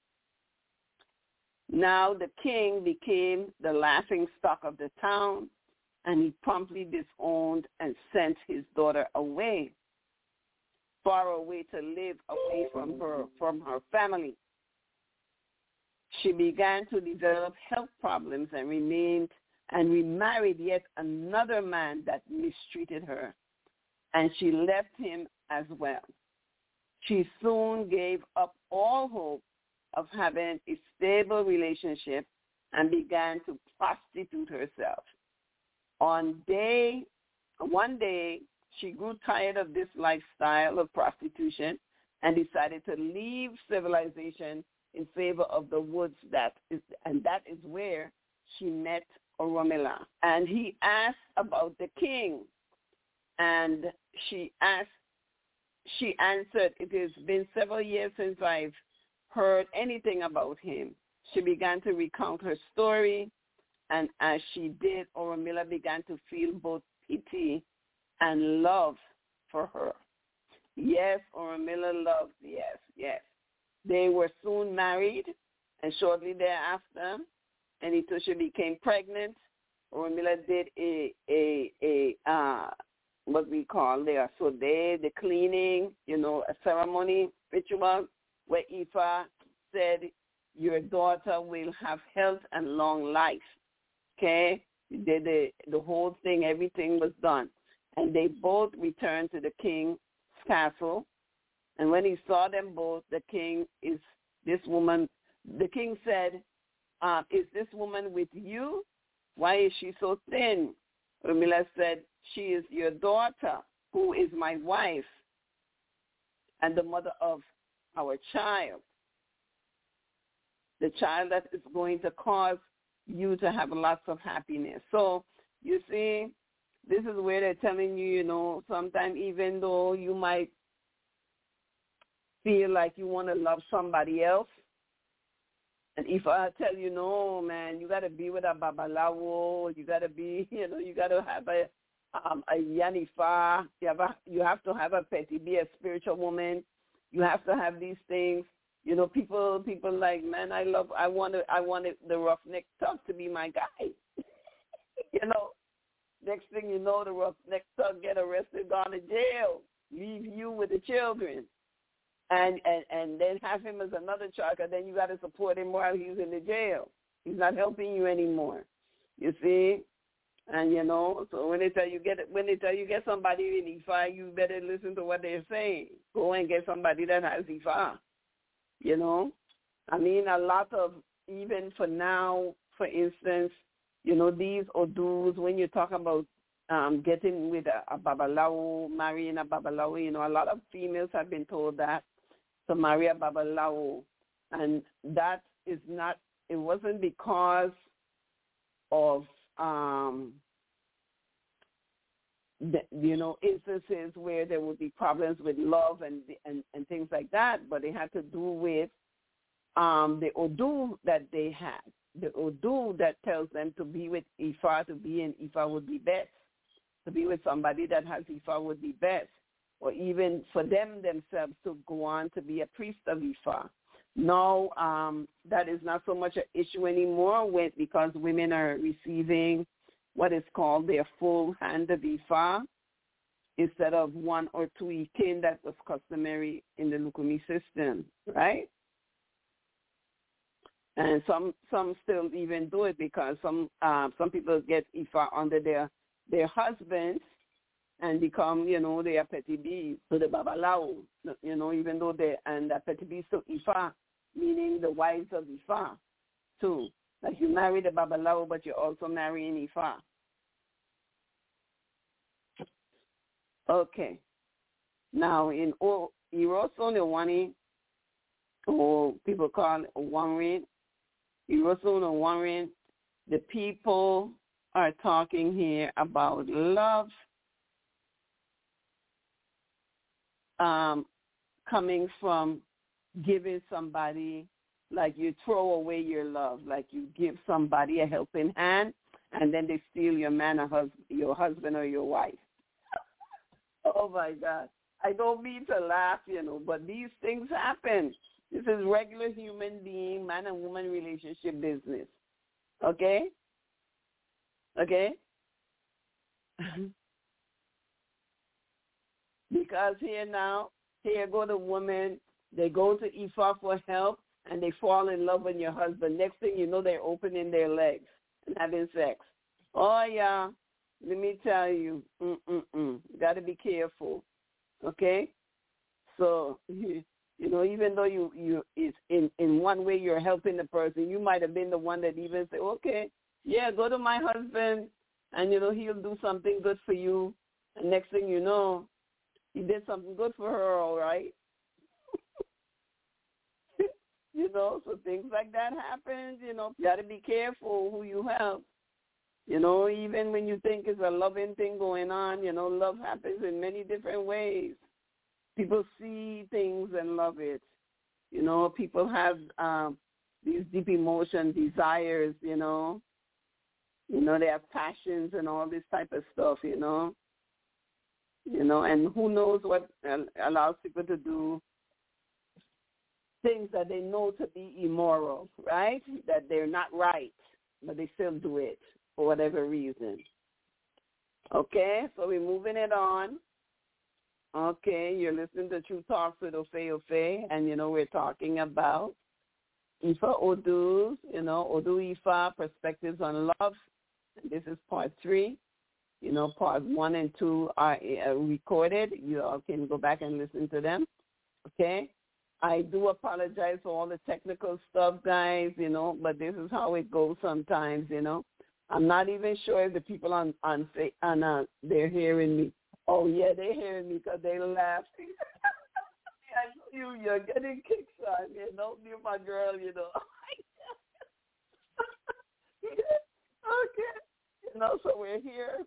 Now the king became the laughing stock of the town, and he promptly disowned and sent his daughter away, far away to live away from her family. She began to develop health problems and remarried yet another man that mistreated her, and she left him as well. She soon gave up all hope of having a stable relationship and began to prostitute herself. One day, she grew tired of this lifestyle of prostitution and decided to leave civilization in favor of the woods. That is where she met Oromila. And he asked about the king, and she answered, it has been several years since I've heard anything about him. She began to recount her story, and as she did, Oromila began to feel both pity and love for her. Yes, Oromila loved, yes. They were soon married, and shortly thereafter, Enitoshe became pregnant. Oromila did what we call the cleaning, a ceremony, ritual, where Ifa said, your daughter will have health and long life. Okay? The whole thing, everything was done. And they both returned to the king's castle. And when he saw them both, the king said, is this woman with you? Why is she so thin? Oromila said, she is your daughter, who is my wife and the mother of our child. The child that is going to cause you to have lots of happiness. So, you see, this is where they're telling you, sometimes even though you might feel like you want to love somebody else, and if I tell you, no, man, you got to be with a babalawo, you got to be, you got to have a yanifa, you have to have a peti, be a spiritual woman, you have to have these things. People like, man, I wanted the roughneck thug to be my guy. Next thing you know, the roughneck thug get arrested, gone to jail, leave you with the children, and then have him as another charge. And then you got to support him while he's in the jail. He's not helping you anymore. You see, and so when they tell you get somebody in Ifa, you better listen to what they're saying. Go and get somebody that has Ifa. I mean, a lot of, even for now, for instance, these Odus, when you talk about getting with a babalawo, marrying a babalawo, a lot of females have been told that to marry a babalawo. And that is not, it wasn't because instances where there would be problems with love and things like that, but it had to do with the Odu that they had. The Odu that tells them to be with Ifa, to be in Ifa would be best. To be with somebody that has Ifa would be best. Or even for them themselves to go on to be a priest of Ifa. Now, that is not so much an issue anymore because women are receiving what is called their full hand of Ifa instead of 1 or 2 Ikin that was customary in the Lukumi system, right? And some still even do it because some people get Ifa under their husbands and become, they are petty bees to the Babalao, even though and the petty bees to Ifa, meaning the wives of Ifa, too. Like you marry the Babalao, but you're also marrying Ifa. Okay. Now, in Iroso Newani, or people call it Wanrin, Iroso Newani, the people are talking here about love coming from giving somebody, like you throw away your love, like you give somebody a helping hand, and then they steal your man or your husband or your wife. Oh, my God. I don't mean to laugh, but these things happen. This is regular human being, man and woman relationship business. Okay? Okay? Because here go the woman, they go to Ifa for help, and they fall in love with your husband. Next thing you know, they're opening their legs and having sex. Oh, yeah, let me tell you, you got to be careful, okay? So, even though you it's in one way you're helping the person, you might have been the one that even say, okay, yeah, go to my husband, and, he'll do something good for you. And next thing you know, he did something good for her, all right? So things like that happen. You got to be careful who you help. Even when you think it's a loving thing going on, love happens in many different ways. People see things and love it. People have these deep emotion, desires, they have passions and all this type of stuff, and who knows what allows people to do things that they know to be immoral, right? That they're not right, but they still do it for whatever reason. Okay, so we're moving it on. Okay, you're listening to True Talks with Ofe, and, we're talking about Ifa Odus, Odu Ifa, Perspectives on Love. This is part 3. Part 1 and 2 are recorded. You all can go back and listen to them. Okay? I do apologize for all the technical stuff, guys, but this is how it goes sometimes, I'm not even sure if the people on they're hearing me. Oh, yeah, they're hearing me because they laugh. I know you're getting kicks on, you my girl, Okay. So we're here,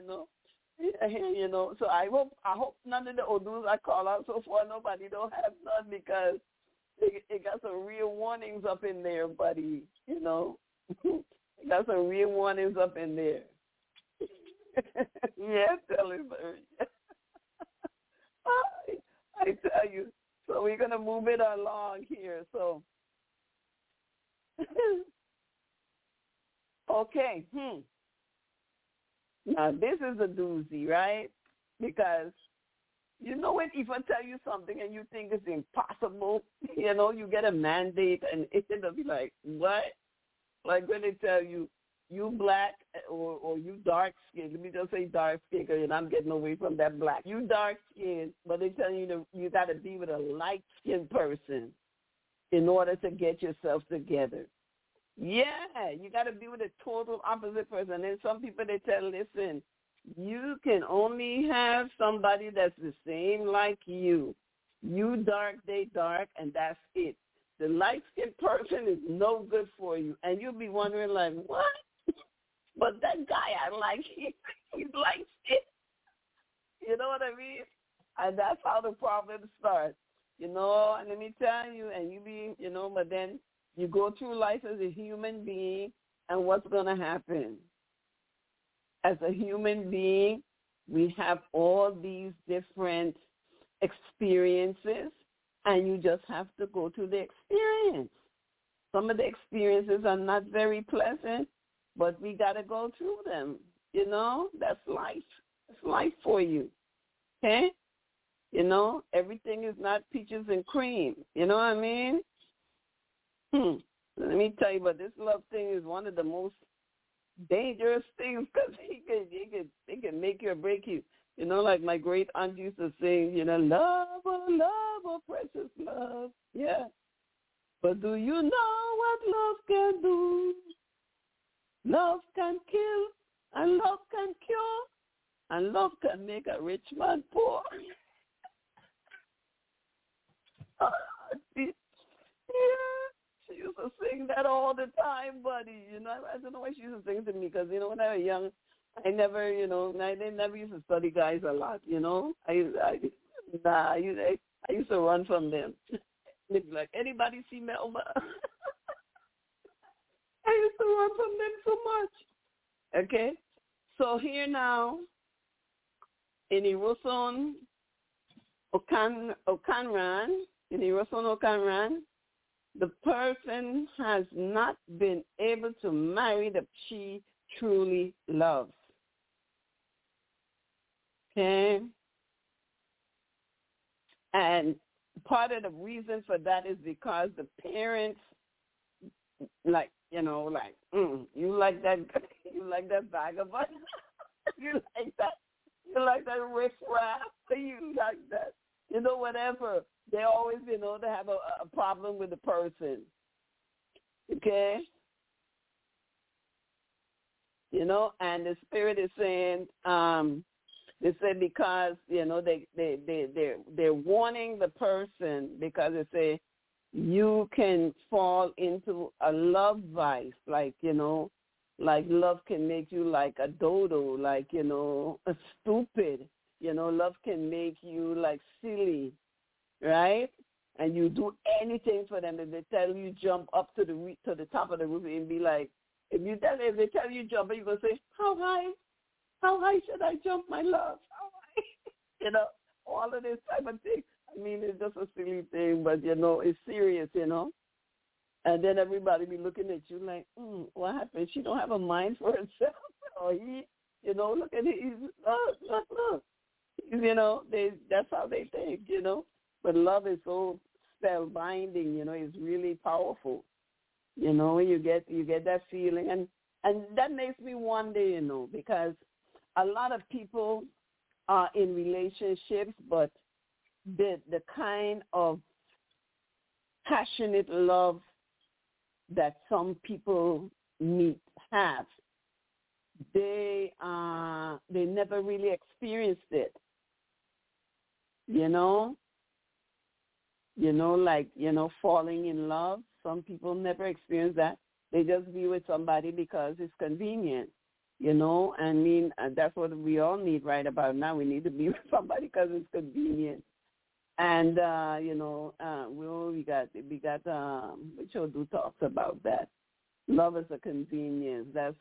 So I hope none of the Odus I call out so far, nobody don't have none because it got some real warnings up in there, buddy, It got some real warnings up in there. Yeah, tell him. I tell you. So we're going to move it along here. So, okay. Now, this is a doozy, right? Because, when if I tell you something and you think it's impossible, you get a mandate and it'll be like, what? Like when they tell you, you black or you dark skin. Let me just say dark skin because I'm getting away from that black. You dark skin, but they tell you you got to be with a light skinned person in order to get yourself together. Yeah, you got to be with a total opposite person. And some people they tell, listen, you can only have somebody that's the same like you. You dark, they dark, and that's it. The light skinned person is no good for you, and you'll be wondering like, what? But that guy I like, he's like it. You know what I mean? And that's how the problem starts. And let me tell you, and you be, but then you go through life as a human being, and what's going to happen? As a human being, we have all these different experiences, and you just have to go through the experience. Some of the experiences are not very pleasant, but we got to go through them. That's life. It's life for you. Okay? Everything is not peaches and cream. You know what I mean? Let me tell you, but this love thing is one of the most dangerous things because it can make you or break you. Like my great aunt used to sing, love, oh, precious love. Yeah. But do you know what love can do? Love can kill, and love can cure, and love can make a rich man poor. Yeah, she used to sing that all the time, buddy. I don't know why she used to sing to me because, when I was young, I never, I never used to study guys a lot, I used to run from them. They'd be like, anybody see Melba? I used to run from them so much. Okay? So here now, in Eroson Okanran, the person has not been able to marry the she truly loves. Okay? And part of the reason for that is because the parents, you like that vagabond, you like that riffraff, you like that, whatever. They always, they have a problem with the person. Okay? And the Spirit is saying, they say because, they're warning the person because they say you can fall into a love vice, like love can make you like a dodo, like, a stupid, love can make you like silly, right? And you do anything for them. If they tell you jump up to the top of the roof and be like, if they tell you jump, you're going to say, how high should I jump, my love? How high? All of this type of thing. I mean, it's just a silly thing, but, it's serious, And then everybody be looking at you like, what happened? She don't have a mind for herself. Or he, look at it. Look. That's how they think, But love is so spellbinding, it's really powerful. You get that feeling. And that makes me wonder, because a lot of people are in relationships, but the kind of passionate love that some people have, they never really experienced it. Falling in love. Some people never experience that. They just be with somebody because it's convenient, that's what we all need right about now. We need to be with somebody because it's convenient. And, we got Odu talks about that. Love is a convenience. That's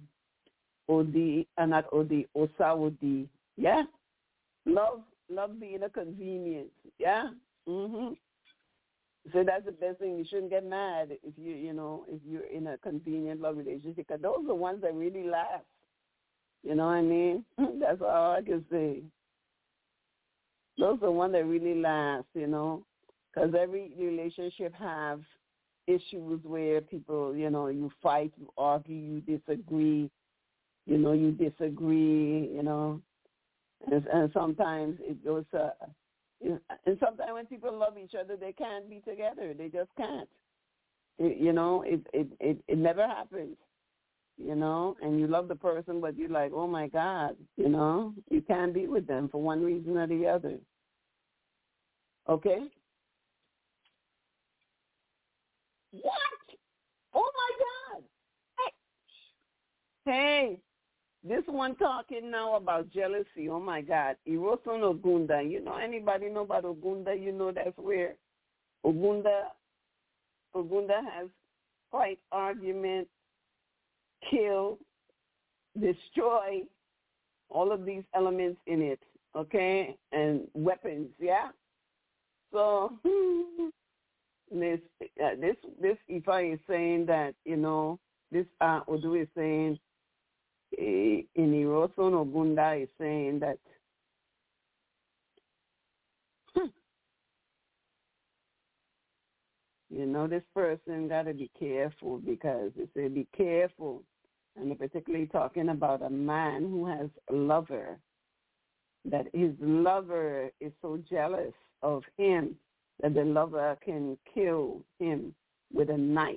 Osa Odi. Yeah. Love being a convenience. Yeah. Mhm. So that's the best thing. You shouldn't get mad if if you're in a convenient love relationship, because those are the ones that really last. You know what I mean? That's all I can say. Those are the ones that really last, because every relationship have issues where people, you fight, you argue, you disagree, and sometimes it goes and sometimes when people love each other, they can't be together. They just can't. It never happens, and you love the person, but you're like, oh, my God, you can't be with them for one reason or the other. Okay? What? Oh, my God. Hey, this one talking now about jealousy. Oh my God. Erosion Ogunda. You know, anybody know about Ogunda? You know that's where Ogunda has fight, argument, kill, destroy, all of these elements in it, okay? And weapons, yeah? So this Ifa is saying that, you know, this Odu is saying, in Erosion Ogunda is saying that you know, this person got to be careful because it said be careful. And they're particularly talking about a man who has a lover, that his lover is so jealous of him that the lover can kill him with a knife.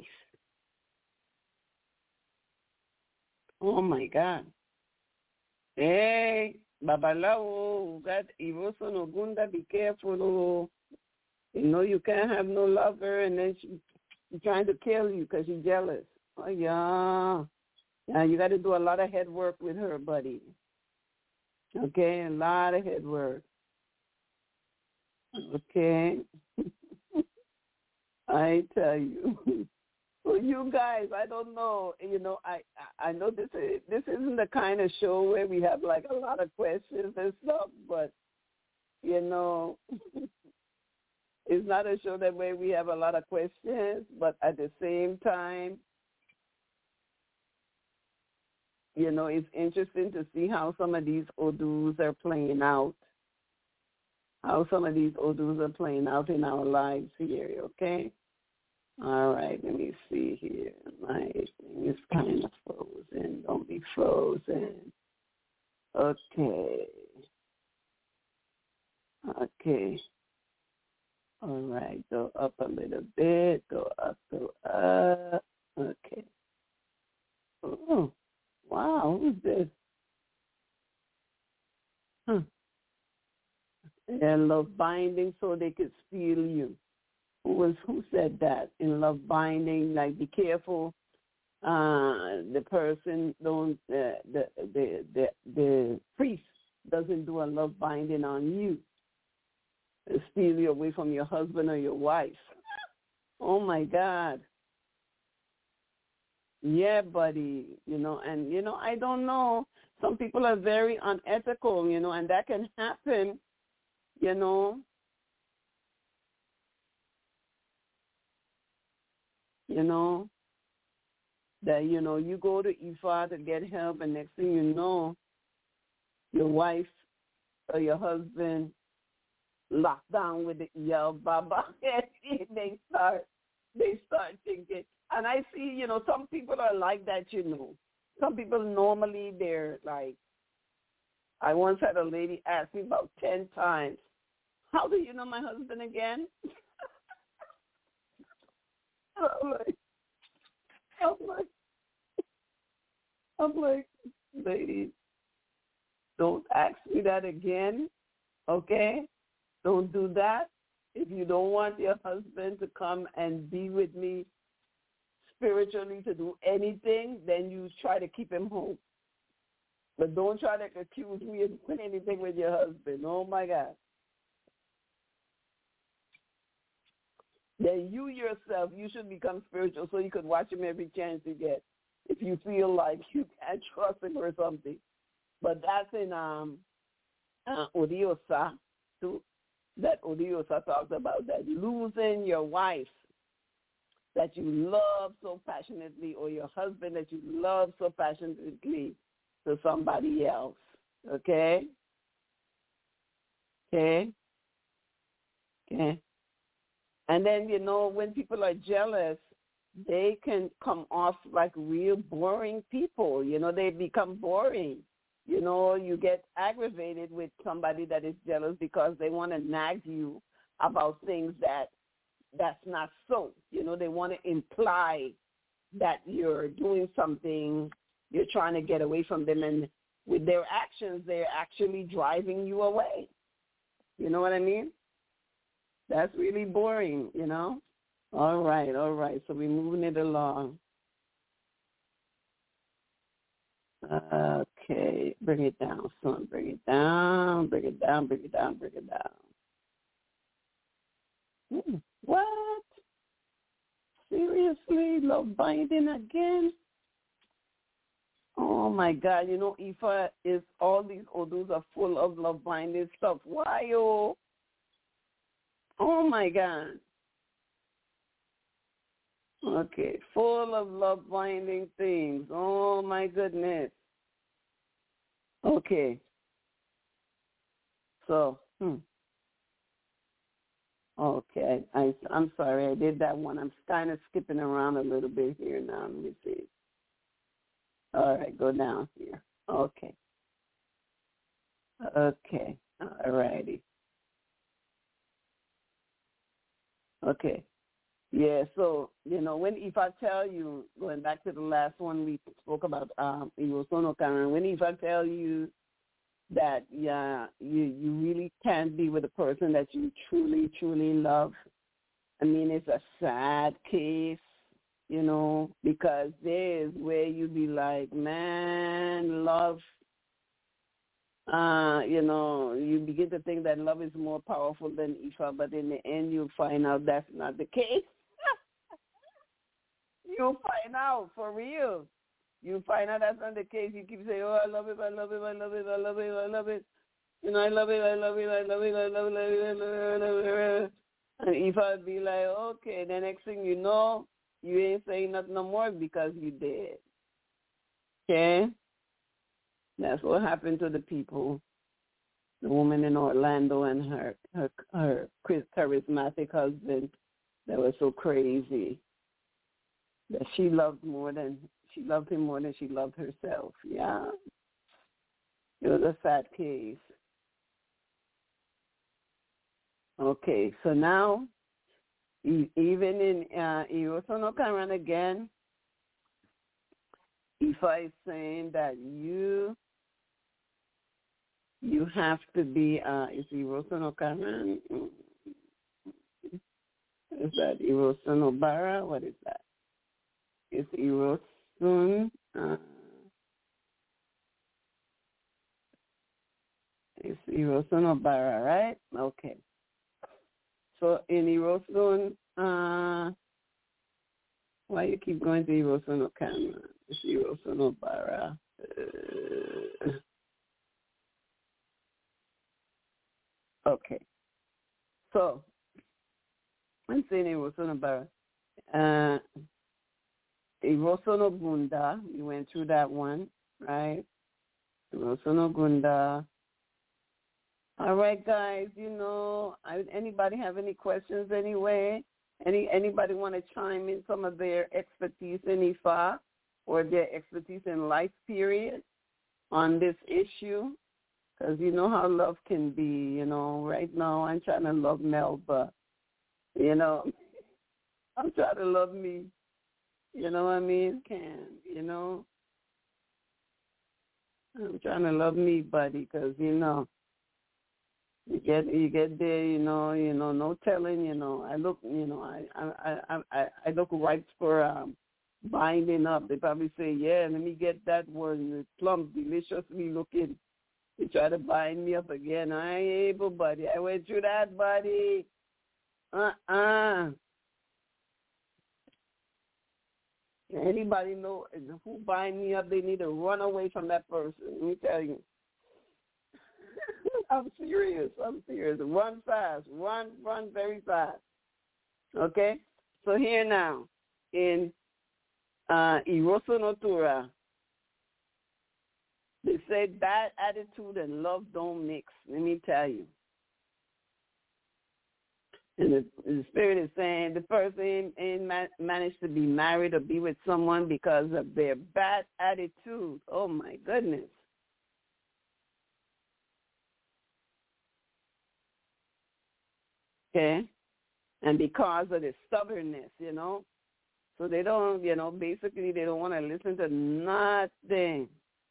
Oh, my God. Hey, Babalawo, got Erosion Ogunda, be careful. Oh. You know, you can't have no lover and then she's trying to kill you because she's jealous. Oh, yeah. Yeah, you got to do a lot of head work with her, buddy. Okay, a lot of head work. Okay. I tell you. So you guys, I don't know. You know, I know this isn't the kind of show where we have like a lot of questions and stuff, but, you know, it's not a show that way we have a lot of questions, but at the same time, you know, it's interesting to see how some of these Odus are playing out, how some of these Odus are playing out in our lives here, okay? All right, let me see here. My thing is kind of frozen. Don't be frozen. Okay. Okay. All right, go up a little bit, go up. Okay. Oh, wow, who's this? And love binding so they could steal you. Who said that? In love binding, like be careful. The person don't the priest doesn't do a love binding on you. Steal you away from your husband or your wife. Oh my God. Yeah, buddy. You know, and you know, I don't know. Some people are very unethical, you know, and that can happen, you know. You know, that, you know, you go to Ifa to get help and next thing you know, your wife or your husband locked down with the Yel Baba and they start thinking. And I see, you know, some people are like that, you know. Some people normally they're like, I once had a lady ask me about 10 times, how do you know my husband again? I'm like, lady, don't ask me that again, okay? Don't do that. If you don't want your husband to come and be with me spiritually to do anything, then you try to keep him home. But don't try to accuse me of doing anything with your husband. Oh, my God. Then you yourself, you should become spiritual so you could watch him every chance you get if you feel like you can't trust him or something. But that's in Odiosa, too. That Odiosa talks about that losing your wife that you love so passionately or your husband that you love so passionately to somebody else, okay? Okay? Okay? And then, you know, when people are jealous, they can come off like real boring people. You know, they become boring. You know, you get aggravated with somebody that is jealous because they want to nag you about things that's not so. You know, they want to imply that you're doing something, you're trying to get away from them, and with their actions, they're actually driving you away. You know what I mean? That's really boring, you know? All right. So we're moving it along. Okay, bring it down, son. Bring it down, bring it down, bring it down, bring it down. What? Seriously? Love binding again? Oh, my God. You know, Ifa is all these Odus are full of love binding stuff. Why, oh? Oh, my God. Okay, full of love binding things. Oh, my goodness. Okay. So, okay, I'm sorry, I did that one. I'm kind of skipping around a little bit here now. Let me see. All right, go down here. Okay. Okay, all righty. Okay. Yeah, so, you know, if I tell you, going back to the last one we spoke about, Irosono Karen, if I tell you that, yeah, you really can't be with a person that you truly, truly love, I mean, it's a sad case, you know, because there's where you be like, man, love, you know, you begin to think that love is more powerful than Ifa, but in the end you find out that's not the case. You'll find out, for real. You find out that's not the case. You keep saying, oh, I love it, I love it, I love it, I love it, I love it. You know, I love it, I love it, I love it, I love it, I love it. And if I'd be like, okay, the next thing you know, you ain't saying nothing no more because you did. Okay? That's what happened to the people, the woman in Orlando and her charismatic husband that was so crazy. That she loved him more than she loved herself. Yeah. It was a sad case. Okay, so now, even in Irosono Karen again, Ifa is saying that you have to be, is Irosono Karen? Is that Irosono Bara? What is that? It's Irosun. It's Irosono Bara, right? Okay. So in Irosun, why you keep going to Irosono Karen? It's Irosono Bara. Okay. So I'm saying Irosono Bara. Irosono Gunda, we went through that one, right? Irosono Gunda. All right, guys, you know, anybody have any questions anyway? Anybody want to chime in some of their expertise in Ifa or their expertise in life period on this issue? Because you know how love can be, you know. Right now I'm trying to love Melba, you know. I'm trying to love me. You know what I mean? You know. I'm trying to love me, buddy, because, you know, you get there, you know, no telling, you know. I look, you know, I look right for binding up. They probably say, yeah, let me get that one, plump, deliciously looking. They try to bind me up again. I ain't able, buddy. I went through that, buddy. Anybody know who bind me up, they need to run away from that person. Let me tell you. I'm serious. Run fast. Run very fast. Okay? So here now, in Irosono Tura, they say bad attitude and love don't mix. Let me tell you. And the Spirit is saying the person ain't managed to be married or be with someone because of their bad attitude. Oh, my goodness. Okay? And because of the stubbornness, you know. So they don't, you know, basically they don't want to listen to nothing.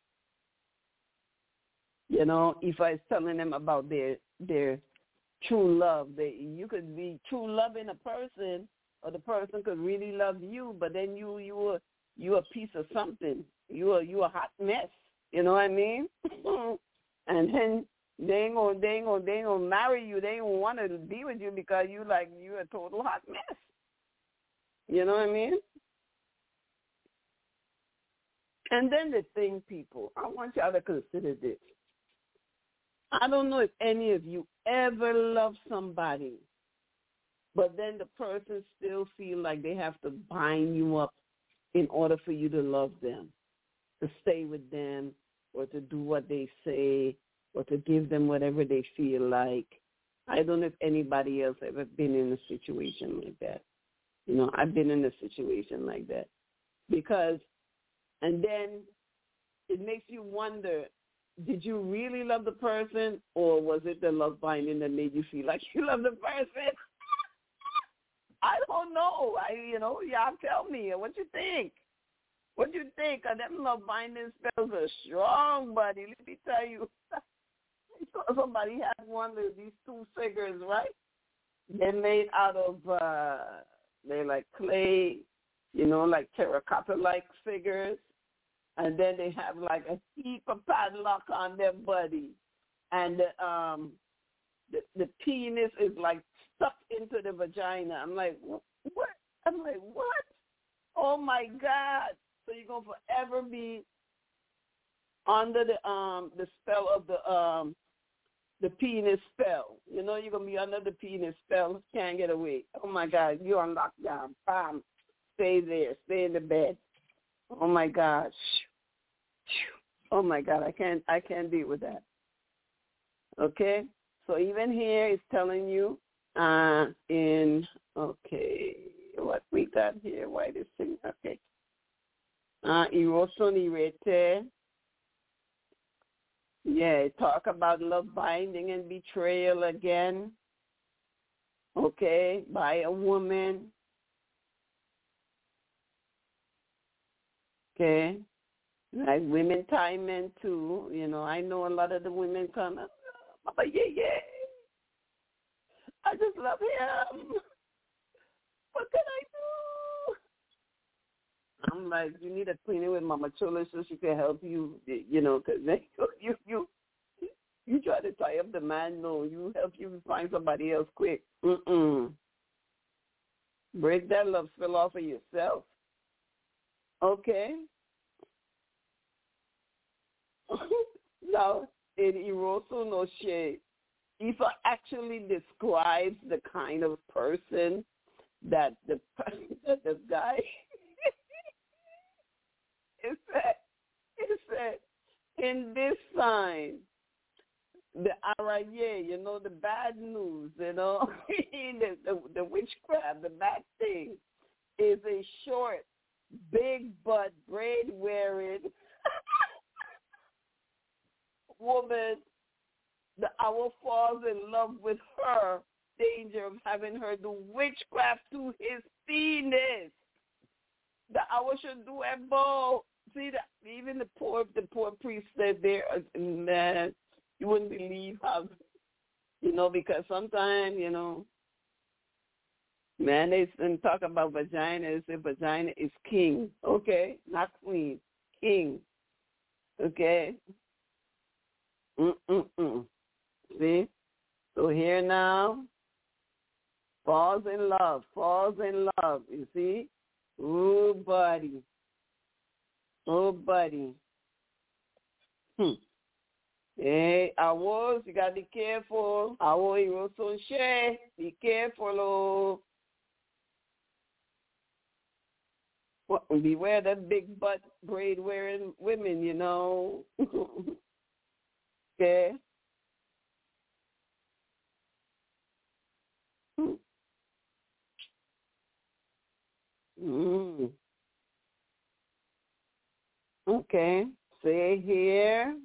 You know, if I was telling them about their true love, you could be true loving a person, or the person could really love you, but then you a piece of something. You a hot mess. You know what I mean? And then they ain't gonna marry you. They ain't gonna want to be with you because you a total hot mess. You know what I mean? And then the thing, people, I want y'all to consider this. I don't know if any of you ever loved somebody, but then the person still feel like they have to bind you up in order for you to love them, to stay with them, or to do what they say, or to give them whatever they feel like. I don't know if anybody else ever been in a situation like that. You know, I've been in a situation like that. And then it makes you wonder, did you really love the person, or was it the love binding that made you feel like you love the person? I don't know. Y'all tell me what you think. What do you think? Them love binding spells are strong, buddy. Let me tell you. Somebody had one of these two figures, right? They're made out of, they're like clay, like terracotta-like figures. And then they have like a heap of padlock on their body. And the penis is like stuck into the vagina. I'm like, what? Oh, my God. So you're going to forever be under the spell of the penis spell. You're going to be under the penis spell. Can't get away. Oh, my God. You're on lockdown. Bam. Stay there. Stay in the bed. Oh, my gosh. Oh, my God. I can't deal with that. Okay? So even here it's telling you what we got here. Why this thing? Okay. Erosion irete. Yeah, talk about love binding and betrayal again. Okay, by a woman. Okay. Like women time men too. I know a lot of the women come up, Mama, yeah. I just love him. What can I do? I'm like, you need to clean it with Mama Chola so she can help you, because you try to tie up the man. No, you help you find somebody else quick. Break that love spell off of yourself. Okay? Now, in Eroso no Shade, Ifa actually describes the kind of person that the guy it said in this sign, the araye, the bad news, the witchcraft, the bad thing, is a short, big butt, braid wearing woman. The owl falls in love with her, danger of having her do witchcraft to his penis. The owl should do a bow. See that even the poor priest said there, man, you wouldn't believe how, because sometimes, man, they talk about vagina. They say vagina is king, okay, not queen, king, okay. See? So here now, falls in love, you see? Oh, buddy. Hey, Awos, you got to be careful. Awo, you also share. Be careful, beware that big butt braid wearing women, Okay? Okay. Say here,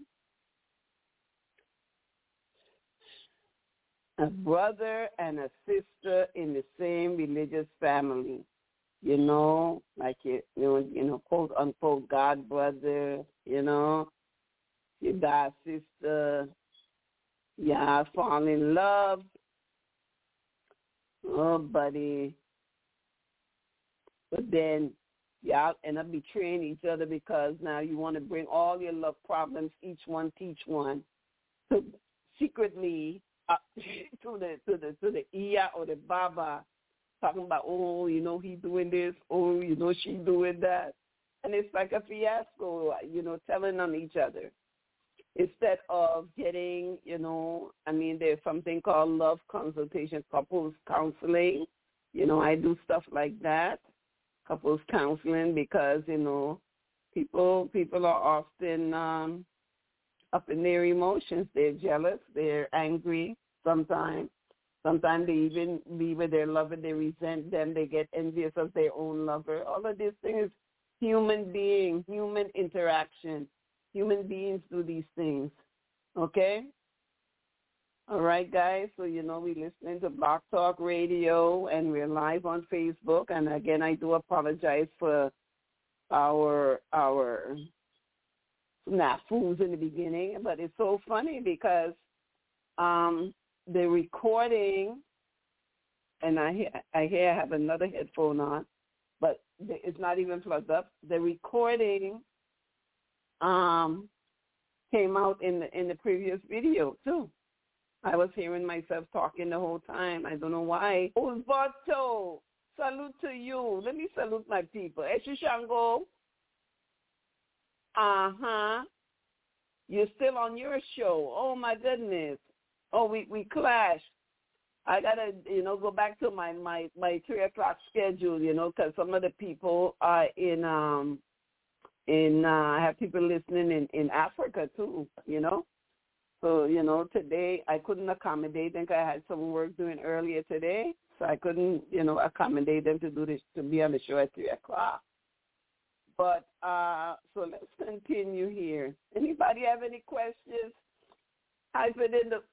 a brother and a sister in the same religious family. Like quote unquote God brother, your God sister, fall in love. Oh, buddy. But then y'all end up betraying each other because now you want to bring all your love problems, each one teach one, to secretly to the Iya or the Baba, talking about, oh, you know, he doing this, oh, you know, she doing that. And it's like a fiasco, you know, telling on each other. Instead of getting, you know, I mean, there's something called love consultation, couples counseling. You know, I do stuff like that, couples counseling, because, you know, people are often up in their emotions. They're jealous. They're angry sometimes. Sometimes they even be with their lover. They resent them. They get envious of their own lover. All of these things, human being, human interaction. Human beings do these things, okay? All right, guys, so, you know, we're listening to Blog Talk Radio, and we're live on Facebook. And, again, I do apologize for our snafus in the beginning, but it's so funny because the recording, and I hear I have another headphone on, but it's not even plugged up. The recording came out in the previous video too. I was hearing myself talking the whole time. I don't know why. Osvaldo, salute to you. Let me salute my people. Eshishango. You're still on your show. Oh my goodness. Oh, we clashed. I gotta, you know, go back to my 3:00 schedule, you know, because some of the people are I have people listening in Africa too, you know. So, you know, today I couldn't accommodate them because I had some work doing earlier today. So I couldn't, you know, accommodate them to do this, to be on the show at 3:00. But so let's continue here. Anybody have any questions? Type it in the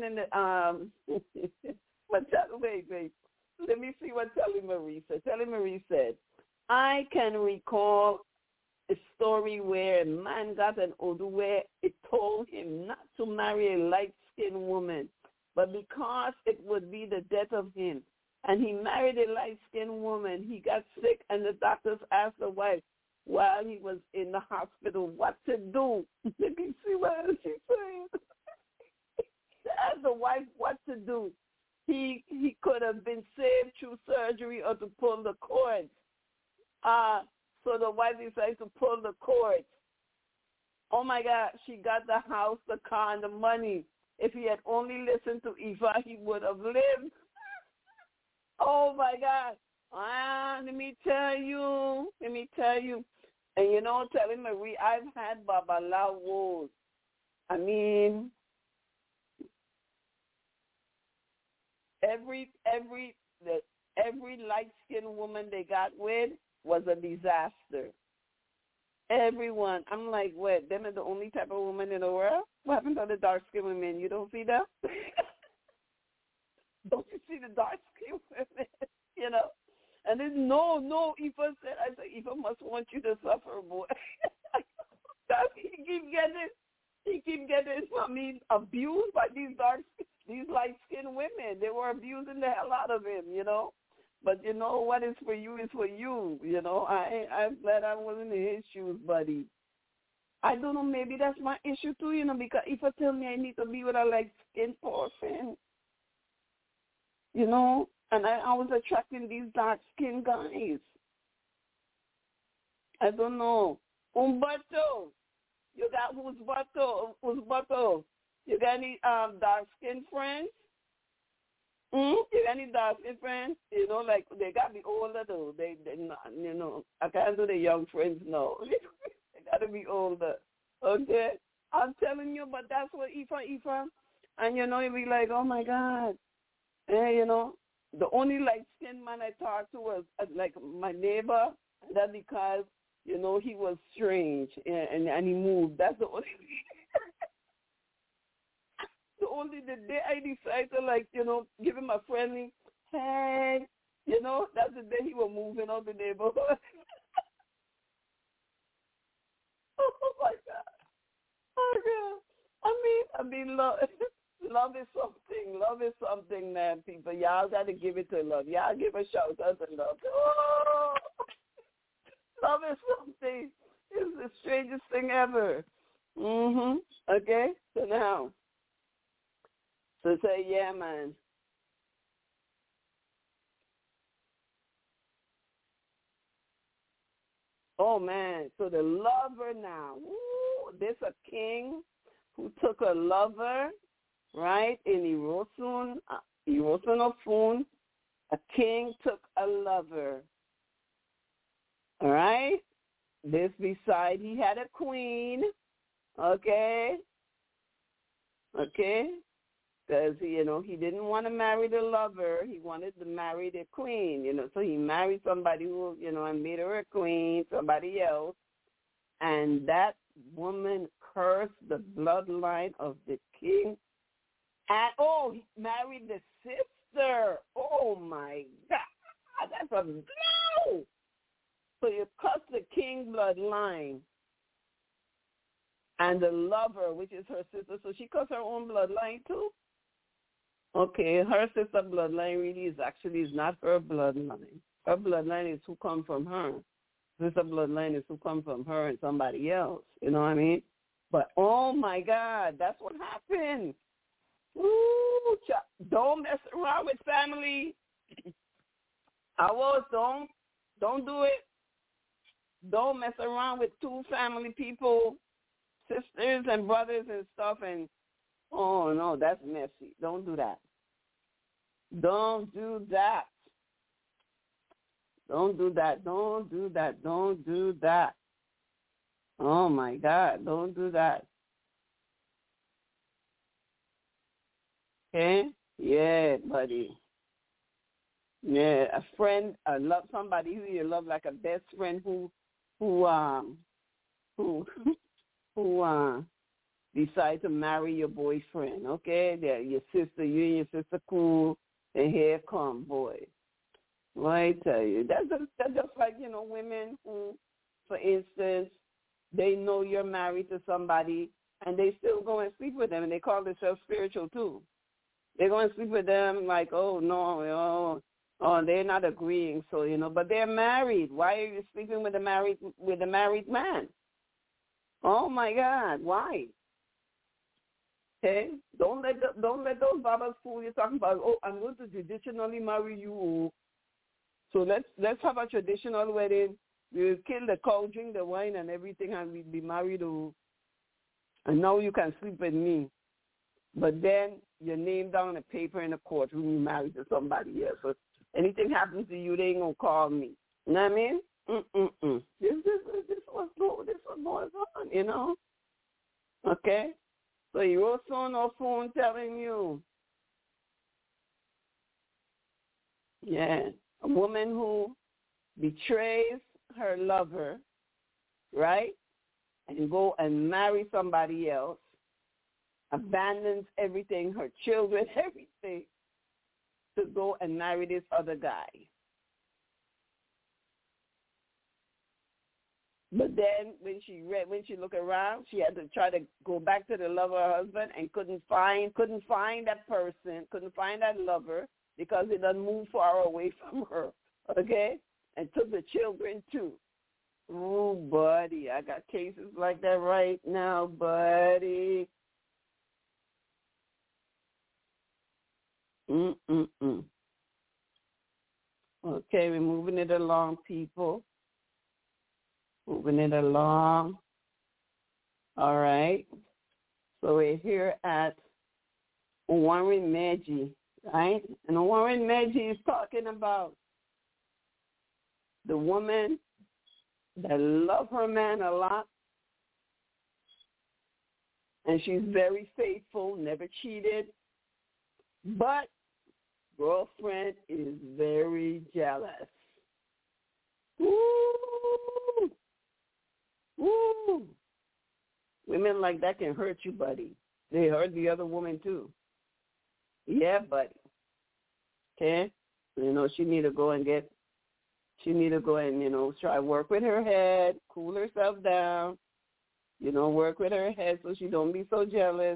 wait. Let me see what Telly Marie said. Telly Marie said, I can recall a story where a man got an order where it told him not to marry a light-skinned woman, but because it would be the death of him. And he married a light-skinned woman. He got sick, and the doctors asked the wife while he was in the hospital what to do. Let me see what else she's saying. They asked the wife what to do. He could have been saved through surgery or to pull the cords. So the wife decided to pull the cords. Oh, my God, she got the house, the car, and the money. If he had only listened to Eva, he would have lived. Oh, my God. Let me tell you. And, you know, Telly Marie, I've had babalawos. I mean, every light-skinned woman they got with was a disaster. Everyone. I'm like, what? Them are the only type of woman in the world? What happened to the dark-skinned women? You don't see them? Don't you see the dark-skinned women? You know? And then, no, Eva said, I said, Eva must want you to suffer, boy. He keep getting, I mean, abused by these light-skinned women. They were abusing the hell out of him, you know? But you know what is for you is for you. You know, I'm glad I wasn't in his shoes, buddy. I don't know, maybe that's my issue too, you know, because if I tell me I need to be with a light-skinned person, you know, and I was attracting these dark-skinned guys. I don't know. Umberto, you got Umberto? You got any dark-skinned friends? You got any dark-skinned friends? You know, like, they got to be older, though. They not, you know, I can't do the young friends, no. They got to be older, okay? I'm telling you, but that's what Ifa. And, you know, you'll be like, oh, my God. And, you know, the only light-skinned man I talked to was, like, my neighbor. That's because, you know, he was strange, and he moved. That's the only the day I decided to, like, you know, give him a friendly, hey, you know, that's the day he was moving out the neighborhood. Oh, my God. Oh, God. I mean, love is something. Love is something, man, people. Y'all got to give it to love. Y'all give a shout out to love. Oh. Love is something. It's the strangest thing ever. Okay? So now, so say, yeah, man. Oh, man. So the lover now. Ooh, there's a king who took a lover, right, in Irosun Ofun. A king took a lover. All right? This beside, he had a queen. Okay? Okay? Because, he didn't want to marry the lover. He wanted to marry the queen, So he married somebody who, and made her a queen, somebody else. And that woman cursed the bloodline of the king. And, he married the sister. Oh, my God. That's a blow. So you cut the king bloodline. And the lover, which is her sister, so she cuts her own bloodline too? Okay, her sister bloodline really is not her bloodline. Her bloodline is who come from her. Sister bloodline is who come from her and somebody else. You know what I mean? But, oh, my God, that's what happened. Ooh, don't mess around with family. Don't do it. Don't mess around with two family people, sisters and brothers and stuff, and oh, no, that's messy. Don't do that. Don't do that. Don't do that. Don't do that. Don't do that. Oh, my God, don't do that. Okay? Yeah, buddy. Yeah, a friend, love somebody who you love like a best friend who decide to marry your boyfriend, okay? Your sister, you and your sister cool, and here come, boy. Well, I tell you, that's just like, women who, for instance, they know you're married to somebody, and they still go and sleep with them, and they call themselves spiritual too. They're going to sleep with them like, oh, no, they're not agreeing, so, but they're married. Why are you sleeping with a married man? Oh, my God, why? Okay? Don't let those babas fool you talking about, oh, I'm going to traditionally marry you. So let's have a traditional wedding. We'll kill the cow, drink the wine and everything, and we'll be married. And now you can sleep with me. But then your name down on a paper in a courtroom, you married to somebody else. So anything happens to you, they ain't going to call me. You know what I mean? This was going on, Okay? So you also on our phone telling you, a woman who betrays her lover, right, and go and marry somebody else, abandons everything, her children, everything, to go and marry this other guy. But then when she looked around, she had to try to go back to the lover, her husband, and couldn't find that person, couldn't find that lover because it done moved far away from her, okay? And took the children too. Oh, buddy, I got cases like that right now, buddy. Okay, we're moving it along, people. Moving it along. All right. So we're here at Warren Meji, right? And Warren Meji is talking about the woman that loves her man a lot, and she's very faithful, never cheated, but girlfriend is very jealous. Woo! Woo! Women like that can hurt you, buddy. They hurt the other woman too. Yeah, buddy. Okay? She need to go and try to work with her head, cool herself down, work with her head so she don't be so jealous,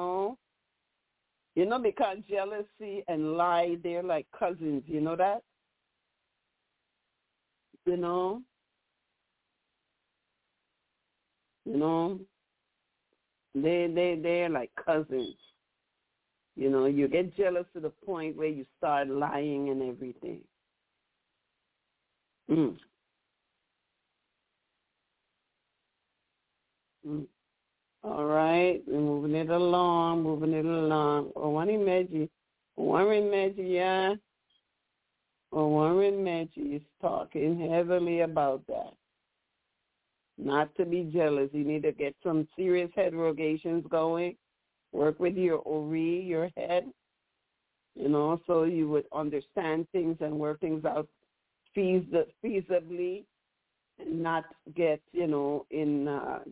because jealousy and lie, they're like cousins, you know that? You know, they're like cousins. You know, you get jealous to the point where you start lying and everything. All right, we're moving it along. Warren Meji, yeah. Warren Meji is talking heavily about that. Not to be jealous. You need to get some serious head rogations going. Work with your ori, your head, you know, so you would understand things and work things out feasibly and not get, you know, in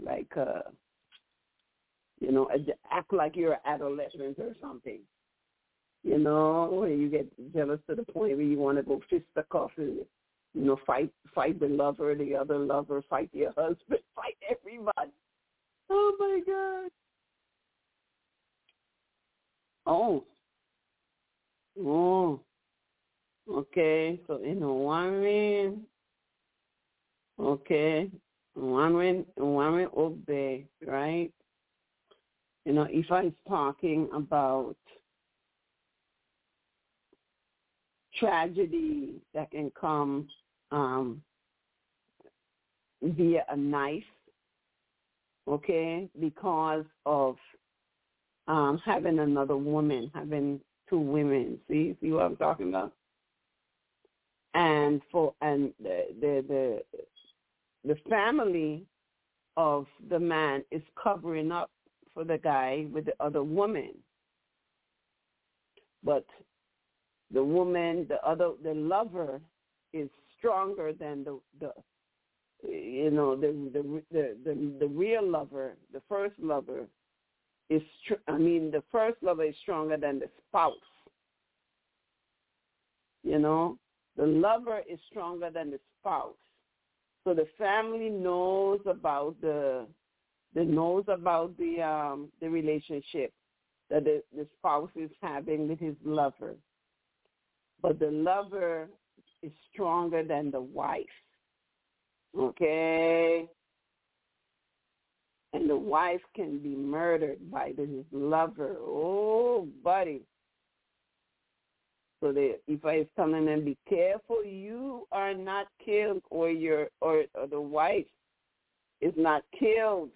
act like you're an adolescent or something. You know, where you get jealous to the point where you want to go fisticuff and, you know, fight the lover, the other lover, fight your husband, fight everybody. Oh, my God. Oh. Okay. So, you know, Warren Obey, right? You know, if I was talking about tragedy that can come via a knife, okay, because of having another woman, having two women. See what I'm talking about? And the family of the man is covering up for the guy with the other woman, but the woman, the lover, is stronger than the real lover. The first lover is the first lover is stronger than the spouse. You know, the lover is stronger than the spouse. So the family knows about the relationship that the spouse is having with his lover. But the lover is stronger than the wife. Okay? And the wife can be murdered by his lover. Oh, buddy. So if I was telling them, be careful, you are not killed, or the wife is not killed,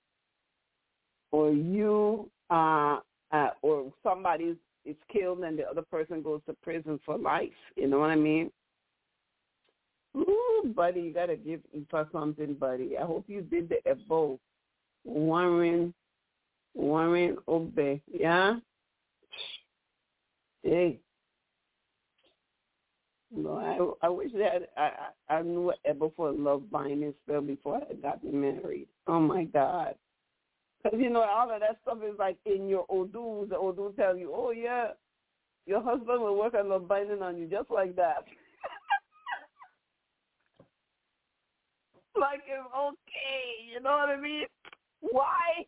or you or somebody is killed and the other person goes to prison for life. You know what I mean? Ooh, buddy, you got to give Ifa something, buddy. I hope you did the Ebo. Warren Obey, yeah? Hey. No, I wish that I knew Ebo for love binding spell before I got married. Oh, my God. Because, you know, all of that stuff is like in your Odu. The Odu tell you, oh, yeah, your husband will work on love binding on you just like that. Like it's okay, you know what I mean? Why?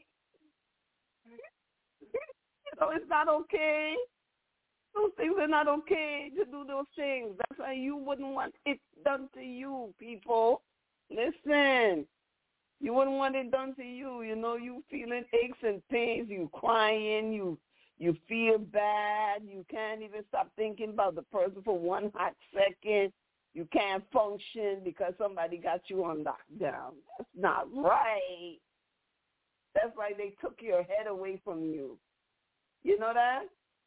You know, it's not okay. Those things are not okay to do those things. That's why you wouldn't want it done to you, people. Listen, you wouldn't want it done to you. You know, you feeling aches and pains, you crying, you feel bad. You can't even stop thinking about the person for one hot second. You can't function because somebody got you on lockdown. That's not right. That's why they took your head away from you. You know that?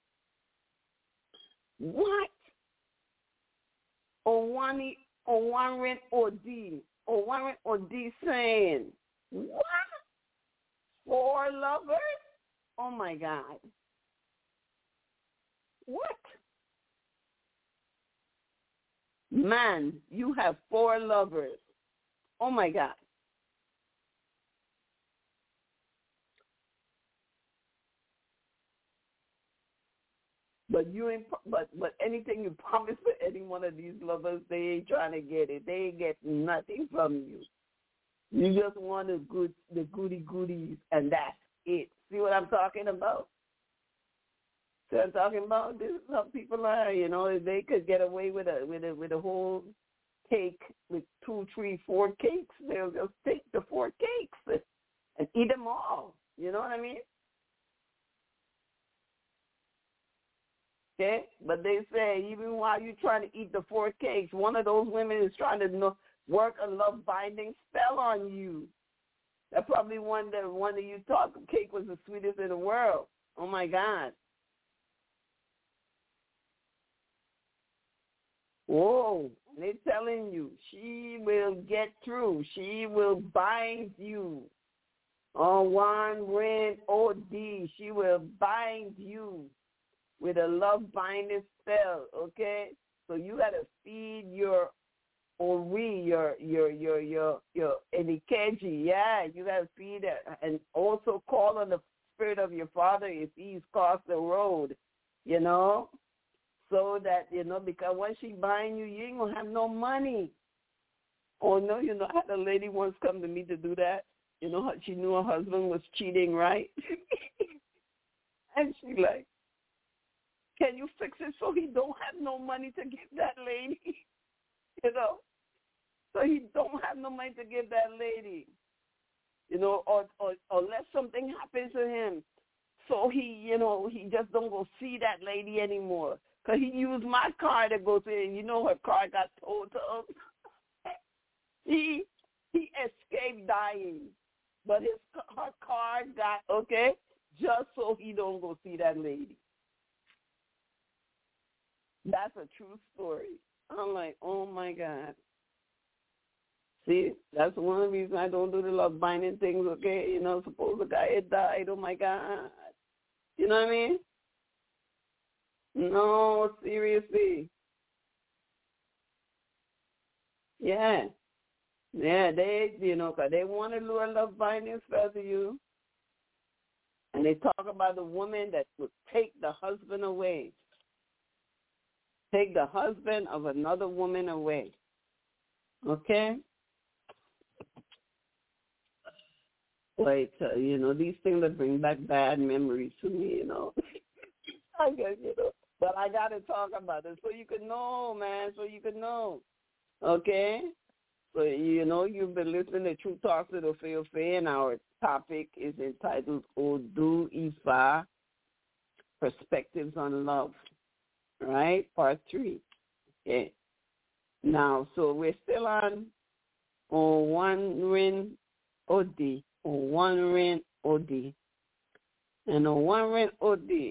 What? Warren Odi saying, what? 4 lovers? Oh, my God. What? Man, you have 4 lovers. Oh, my God. But but anything you promise to any one of these lovers, they ain't trying to get it. They ain't get nothing from you. You just want the goodies, and that's it. See what I'm talking about? So I'm talking about this. Some people are, you know, if they could get away with a whole cake with 2, 3, 4 cakes, they'll just take the 4 cakes. and eat them all. You know what I mean? Okay? But they say even while you're trying to eat the 4 cakes, one of those women is trying to work a love binding spell on you. That probably one that you thought the cake was the sweetest in the world. Oh, my God. Whoa, they're telling you, she will get through. She will bind you. On one ring OD, she will bind you with a love binding spell, okay? So you got to feed your Ori, your Enikeji, yeah, you got to feed it. And also call on the spirit of your father if he's crossed the road, you know? So that, because once she bind you, you ain't going to have no money. Oh, no, I had a lady once come to me to do that. She knew her husband was cheating, right? And she like, can you fix it so he don't have no money to give that lady? So he don't have no money to give that lady. Or unless something happens to him. So he, he just don't go see that lady anymore. Because he used my car to go to it. Her car got towed to him. He escaped dying. But her car got, okay, just so he don't go see that lady. That's a true story. I'm like, oh, my God. See, that's one of the reasons I don't do the love binding things, okay? Suppose the guy had died, oh, my God. You know what I mean? No, seriously. Yeah. Yeah, they, 'cause they want to lure love binding spell to you. And they talk about the woman that would take the husband away. Take the husband of another woman away. Okay? Wait, these things that bring back bad memories to me, I guess, but I got to talk about it so you can know, man, so you can know. Okay? So, you've been listening to True Talks with Ofe, and our topic is entitled Odu Ifa, Perspectives on Love, right? Part 3. Okay. Now, so we're still on one ring OD, one ring OD. And on one ring OD,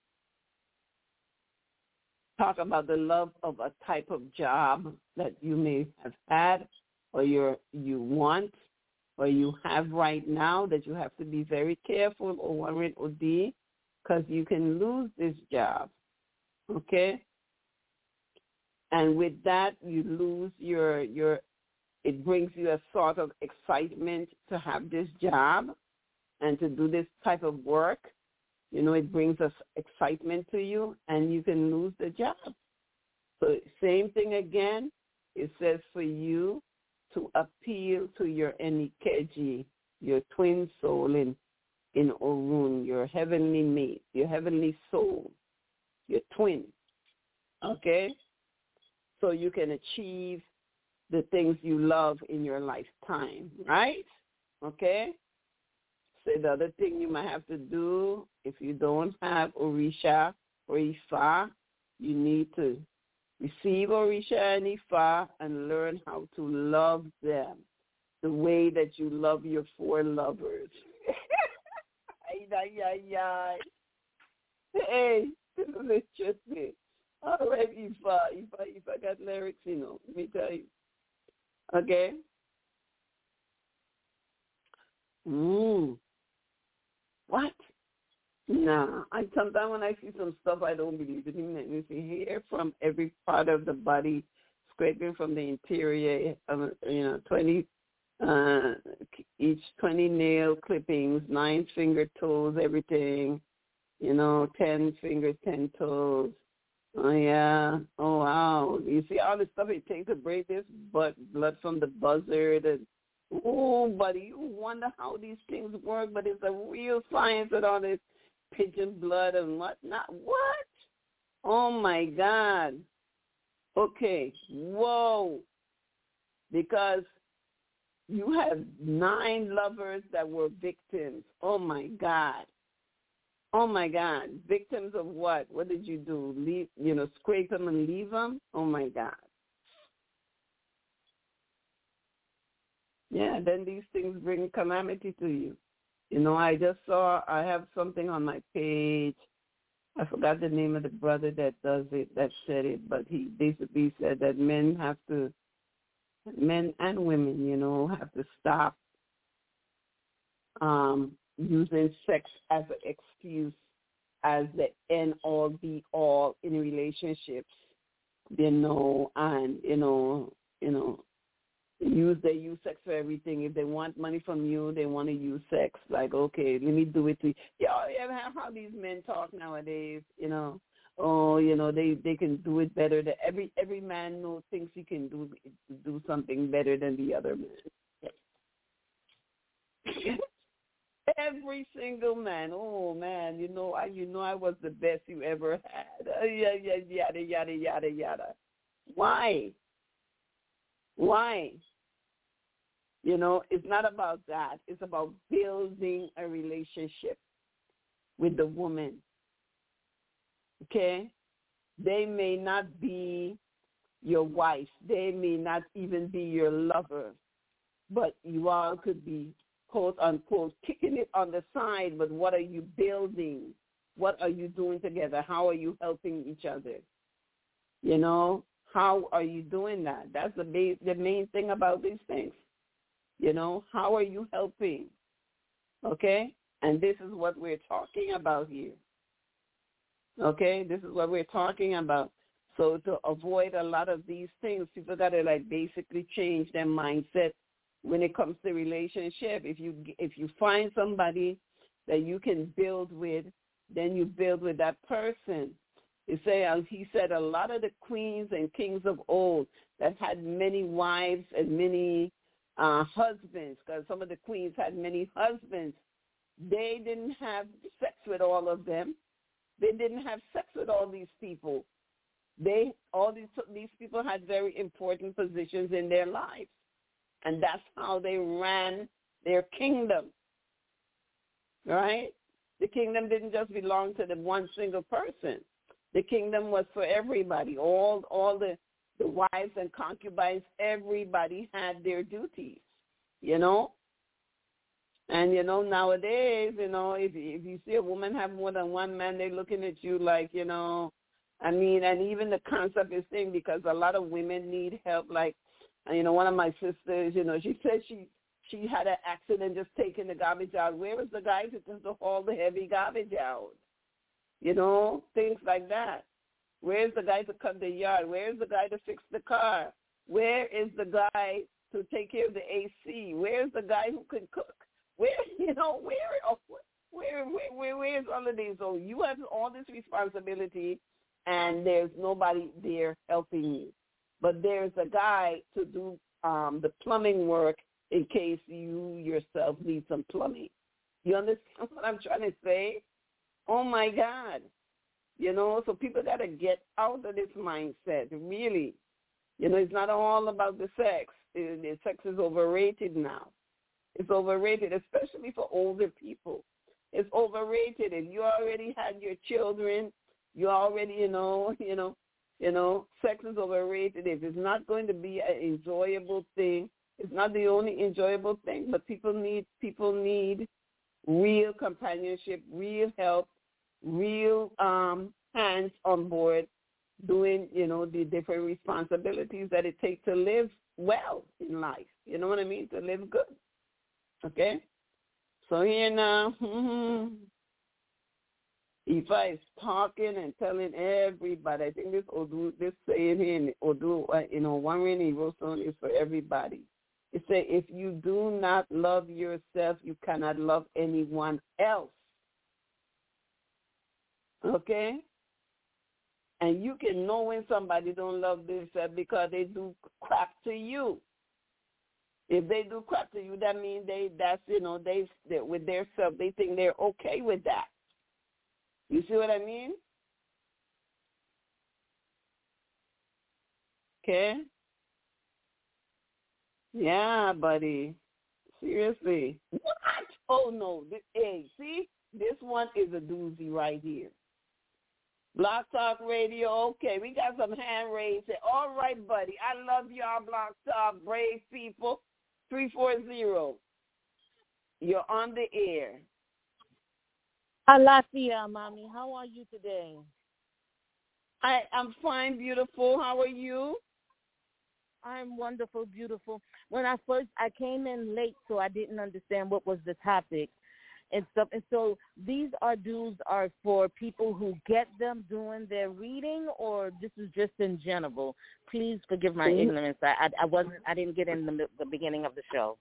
talk about the love of a type of job that you may have had or you want or you have right now that you have to be very careful or worried or because you can lose this job, okay? And with that, you lose it brings you a sort of excitement to have this job and to do this type of work. It brings us excitement to you, and you can lose the job. So same thing again. It says for you to appeal to your Enikeji, your twin soul in Orun, your heavenly mate, your heavenly soul, your twin. Okay? So you can achieve the things you love in your lifetime, right? Okay? So the other thing you might have to do, if you don't have Orisha or Ifa, you need to receive Orisha and Ifa and learn how to love them the way that you love your 4 lovers. Hey, this is interesting. All right, Ifa got lyrics, let me tell you. Okay? What? Nah, sometimes when I see some stuff, I don't believe it. Let me see, hair from every part of the body, scraping from the interior, 20, each 20 nail clippings, 9 finger toes, everything, 10 fingers, 10 toes. Oh, yeah. Oh, wow. You see all the stuff it takes to break this, blood from the buzzard and oh, buddy, you wonder how these things work, but it's a real science with all this pigeon blood and whatnot. What? Oh, my God. Okay. Whoa. Because You have 9 lovers that were victims. Oh my God. Oh my God. Victims of what? What did you do? Leave, scrape them and leave them? Oh my God. Yeah, then these things bring calamity to you. I have something on my page. I forgot the name of the brother that does it, that said it, but he basically said that men and women, have to stop using sex as an excuse, as the end all be all in relationships, and they use sex for everything. If they want money from you, they want to use sex. Like, okay, let me do it to you. You ever have how these men talk nowadays, Oh, they can do it better than every man thinks he can do something better than the other man. Every single man. Oh man, I was the best you ever had. Yada yada yada yada. Why? It's not about that. It's about building a relationship with the woman. Okay? They may not be your wife. They may not even be your lover. But you all could be, quote, unquote, kicking it on the side. But what are you building? What are you doing together? How are you helping each other? How are you doing that? That's the main thing about these things. How are you helping? Okay? And this is what we're talking about here. Okay? This is what we're talking about. So to avoid a lot of these things, people got to basically change their mindset when it comes to relationship. If you find somebody that you can build with, then you build with that person. He said a lot of the queens and kings of old that had many wives and many husbands, because some of the queens had many husbands, they didn't have sex with all of them. They didn't have sex with all these people. These people had very important positions in their lives, and that's how they ran their kingdom. Right? The kingdom didn't just belong to the one single person. The kingdom was for everybody. All the wives and concubines, everybody had their duties, And, nowadays, if you see a woman have more than one man, they're looking at you like, and even the concept is thing, because a lot of women need help. Like, one of my sisters, she said she had an accident just taking the garbage out. Where was the guy to haul the heavy garbage out? Things like that. Where's the guy to cut the yard? Where's the guy to fix the car? Where is the guy to take care of the AC? Where's the guy who can cook? Where's all of these? So you have all this responsibility, and there's nobody there helping you. But there's a guy to do the plumbing work in case you yourself need some plumbing. You understand what I'm trying to say? Oh, my God. So people got to get out of this mindset, really. It's not all about the sex. The sex is overrated now. It's overrated, especially for older people. It's overrated. If you already had your children, you already, sex is overrated. If it's not going to be an enjoyable thing, it's not the only enjoyable thing, but people need real companionship, real help, real hands on board doing, the different responsibilities that it takes to live well in life. You know what I mean? To live good. Okay? So here now, Ifa is talking and telling everybody. I think this saying here in Odu, one way he wrote on is for everybody. It says, if you do not love yourself, you cannot love anyone else. Okay? And you can know when somebody don't love themselves because they do crap to you. If they do crap to you, that means they with their self, they think they're okay with that. You see what I mean? Okay? Yeah, buddy. Seriously. What? Oh, no. Hey, see? This one is a doozy right here. Block Talk Radio. Okay, we got some hand raised. All right, buddy. I love y'all, Block Talk. Brave people. 340. You're on the air. Alafia, Mommy. How are you today? I'm fine, beautiful. How are you? I'm wonderful, beautiful. When I came in late, so I didn't understand what was the topic and stuff. And so these dues are for people who get them doing their reading, or this is just in general. Please forgive my ignorance. I didn't get in the beginning of the show.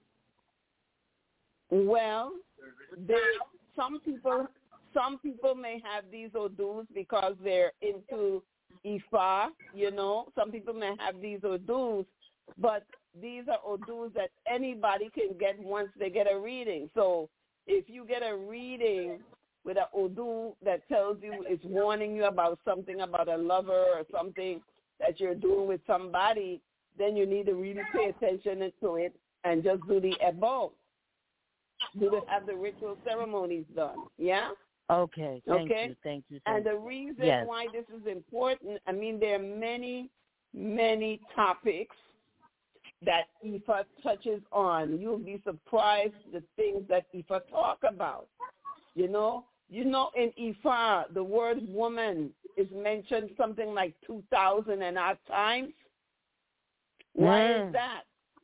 Well, some people may have these odus because they're into Ifa, you know. Some people may have these odus, but these are odus that anybody can get once they get a reading. So if you get a reading with an odu that tells you, it's warning you about something, about a lover or something that you're doing with somebody, then you need to really pay attention to it and just do the above. Have the ritual ceremonies done, yeah? Okay, thank you. And the reason why this is important, I mean, there are many, many topics that Ifa touches on. You'll be surprised the things that Ifa talk about. You know, in Ifa, the word woman is mentioned something like 2,000 and odd times. Why is that?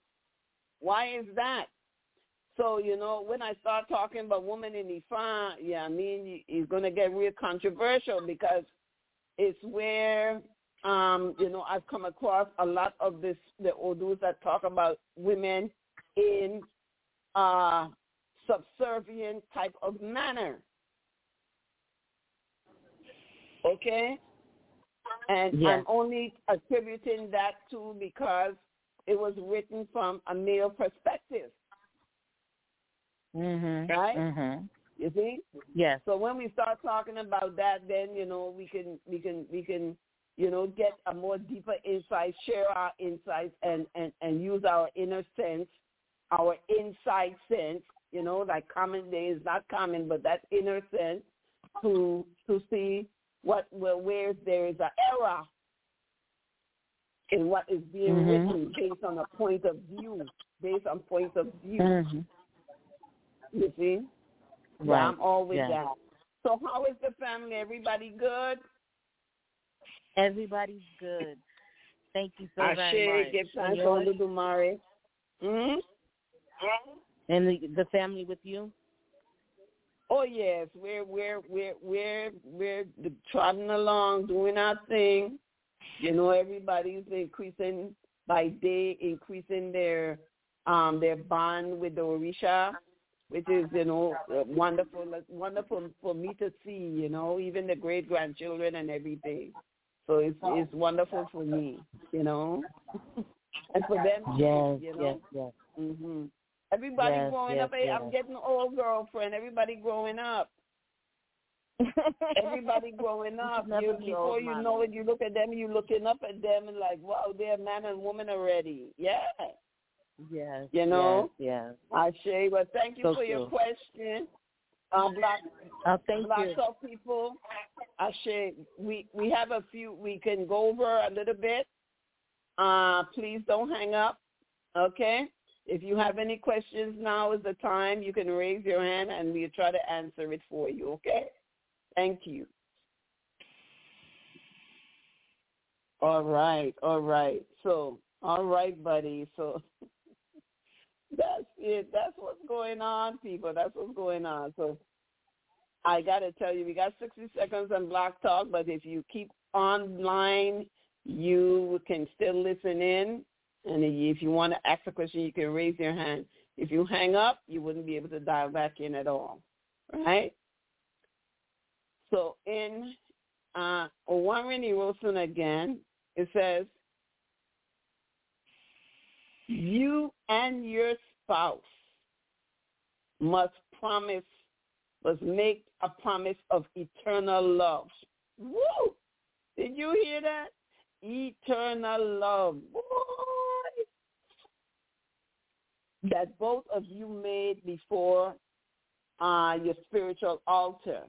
So, you know, when I start talking about woman in Ifa, it's going to get real controversial because it's where, you know, I've come across a lot of the odus that talk about women in subservient type of manner. Okay? And I'm only attributing that to because it was written from a male perspective. Right? Mm-hmm. You see? Yes. So when we start talking about that, then, you know, we can you know, get a more deeper insight, share our insights and use our inner sense, our inside sense, you know, like common day is not common, but that inner sense to see where there is an error in what is being written based on a point of view, Mm-hmm. You see? Right. Yeah, I'm all with that. So how is the family? Everybody good? Everybody's good. Thank you so very much. Give thanks to Oludumare. And the family with you? Oh yes, we're trotting along, doing our thing. You know, everybody's increasing by day, increasing their bond with the Orisha, which is, you know, wonderful for me to see, you know, even the great-grandchildren and everything. So it's wonderful for me, you know, and for them, you know. Yes. Mm-hmm. Everybody growing up. Hey, I'm getting old, girlfriend. Everybody growing up. Everybody growing up. Before you know it, you look at them, you're looking up at them and like, wow, they're man and woman already. Yeah. Yes. You know? Yes. Ashe, well, thank you for your question. Black Talk people, Ashe, we have a few we can go over a little bit. Please don't hang up, okay? If you have any questions, now is the time. You can raise your hand and we'll try to answer it for you, okay? Thank you. All right. So, all right, buddy. So that's it. That's what's going on, people. That's what's going on. So I got to tell you, we got 60 seconds on Block Talk, but if you keep online, you can still listen in. And if you want to ask a question, you can raise your hand. If you hang up, you wouldn't be able to dial back in at all, right? So in Owanrini Wilson again, it says, you and your spouse must make a promise of eternal love. Woo! Did you hear that? Eternal love. Boy. that both of you made before your spiritual altar.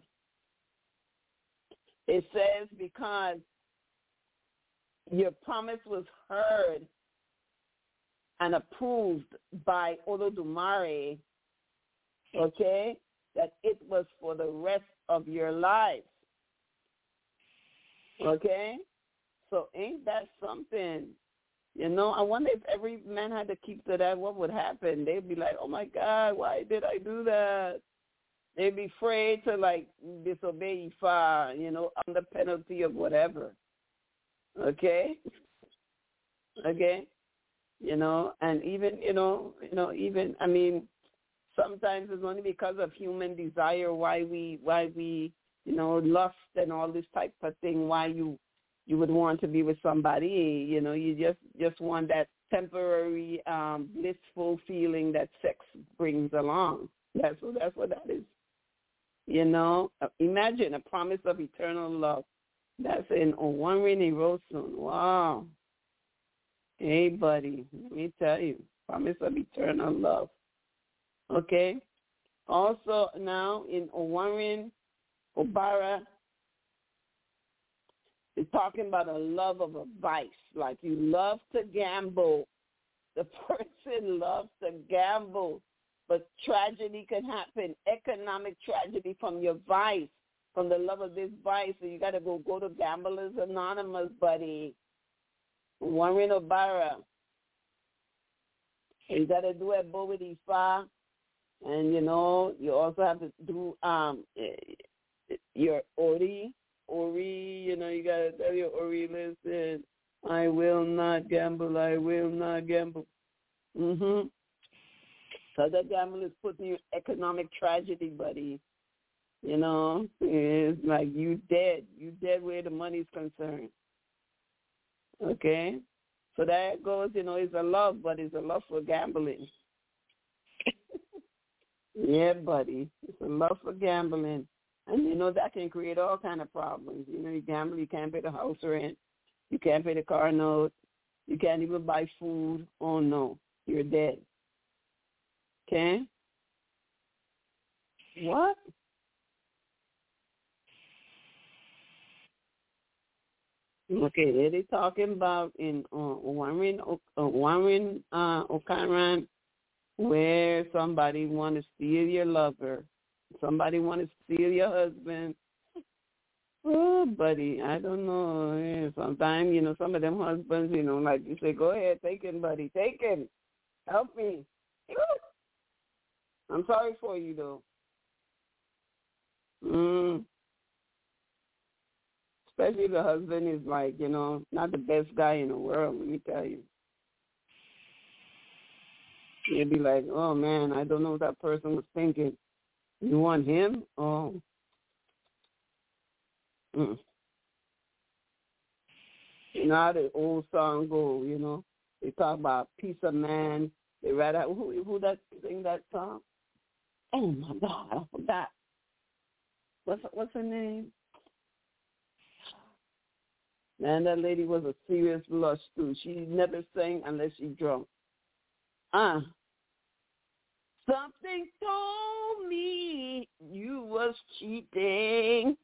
It says because your promise was heard and approved by Olodumare, okay, that it was for the rest of your lives. Okay? So ain't that something? You know, I wonder if every man had to keep to that, what would happen? They'd be like, oh, my God, why did I do that? They'd be afraid to, like, disobey Ifa, you know, under penalty of whatever. Okay? Okay? You know, and even, even, I mean, sometimes it's only because of human desire why we, lust and all this type of thing, why you would want to be with somebody. You know, you just want that temporary blissful feeling that sex brings along. That's what that is. You know, imagine a promise of eternal love. That's in Owanrin Erosun. Wow. Hey, buddy, let me tell you, promise of eternal love. Okay? Also now in Owanrin, Obara, it's talking about a love of a vice, like you love to gamble. The person loves to gamble, but tragedy can happen, economic tragedy from your vice, from the love of this vice. So you got to go to Gamblers Anonymous, buddy. Warren Obara. You got to do a bow with Ifa, and, you know, you also have to do your Ori, you know, you got to tell your Ori, listen, I will not gamble, I will not gamble. So that gamble is putting you in economic tragedy, buddy. You know, it's like you dead where the money's concerned. Okay? So that goes, you know, it's a love, but it's a love for gambling. Yeah, buddy. It's a love for gambling. And, you know, that can create all kind of problems. You know, you gamble, you can't pay the house rent. You can't pay the car note. You can't even buy food. Oh, no. You're dead. Okay? What? Okay, they're talking about in Warren Okanran, where somebody want to steal your lover, somebody want to steal your husband. Oh, buddy, I don't know. Yeah, sometimes, you know, some of them husbands, you know, like you say, go ahead, take him, buddy, take him. Help me. I'm sorry for you, though. Especially if the husband is like, you know, not the best guy in the world, let me tell you. You'd be like, oh, man, I don't know what that person was thinking. You want him? Oh. You know how the old song go, you know? They talk about peace of man. They write out, who that sing that song? Oh, my God, I forgot. What's her name? Man, that lady was a serious lush, too. She never sang unless she drunk. Something told me you was cheating.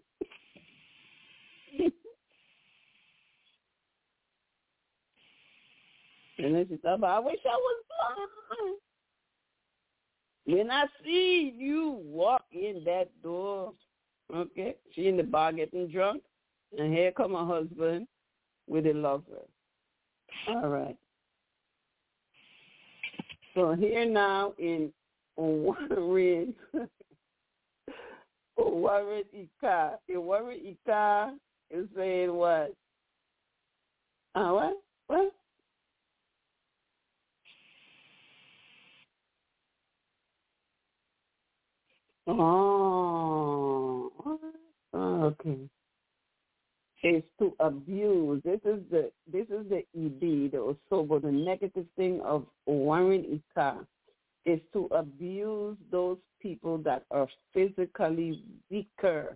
And then she thought, I wish I was blind. When I see you walk in that door, okay, she in the bar getting drunk, and here come her husband with a lover. All right. So here now in Owanrin Ika. Owanrin Ika is saying what? What? What? Oh, okay. Is to abuse. This is the ED, the Osobo, the negative thing of Warren Ika, is to abuse those people that are physically weaker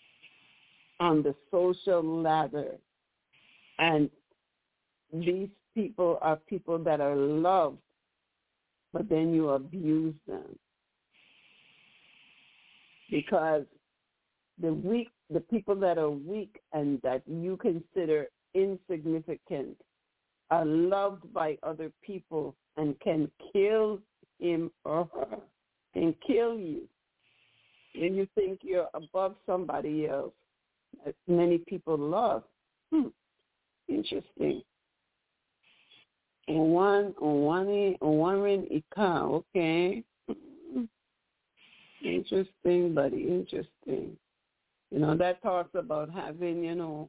on the social ladder. And these people are people that are loved, but then you abuse them. Because the people that are weak and that you consider insignificant are loved by other people and can kill him or her, can kill you. When you think you're above somebody else, that many people love. Interesting. One ika, okay. Interesting, buddy. Interesting. That talks about having,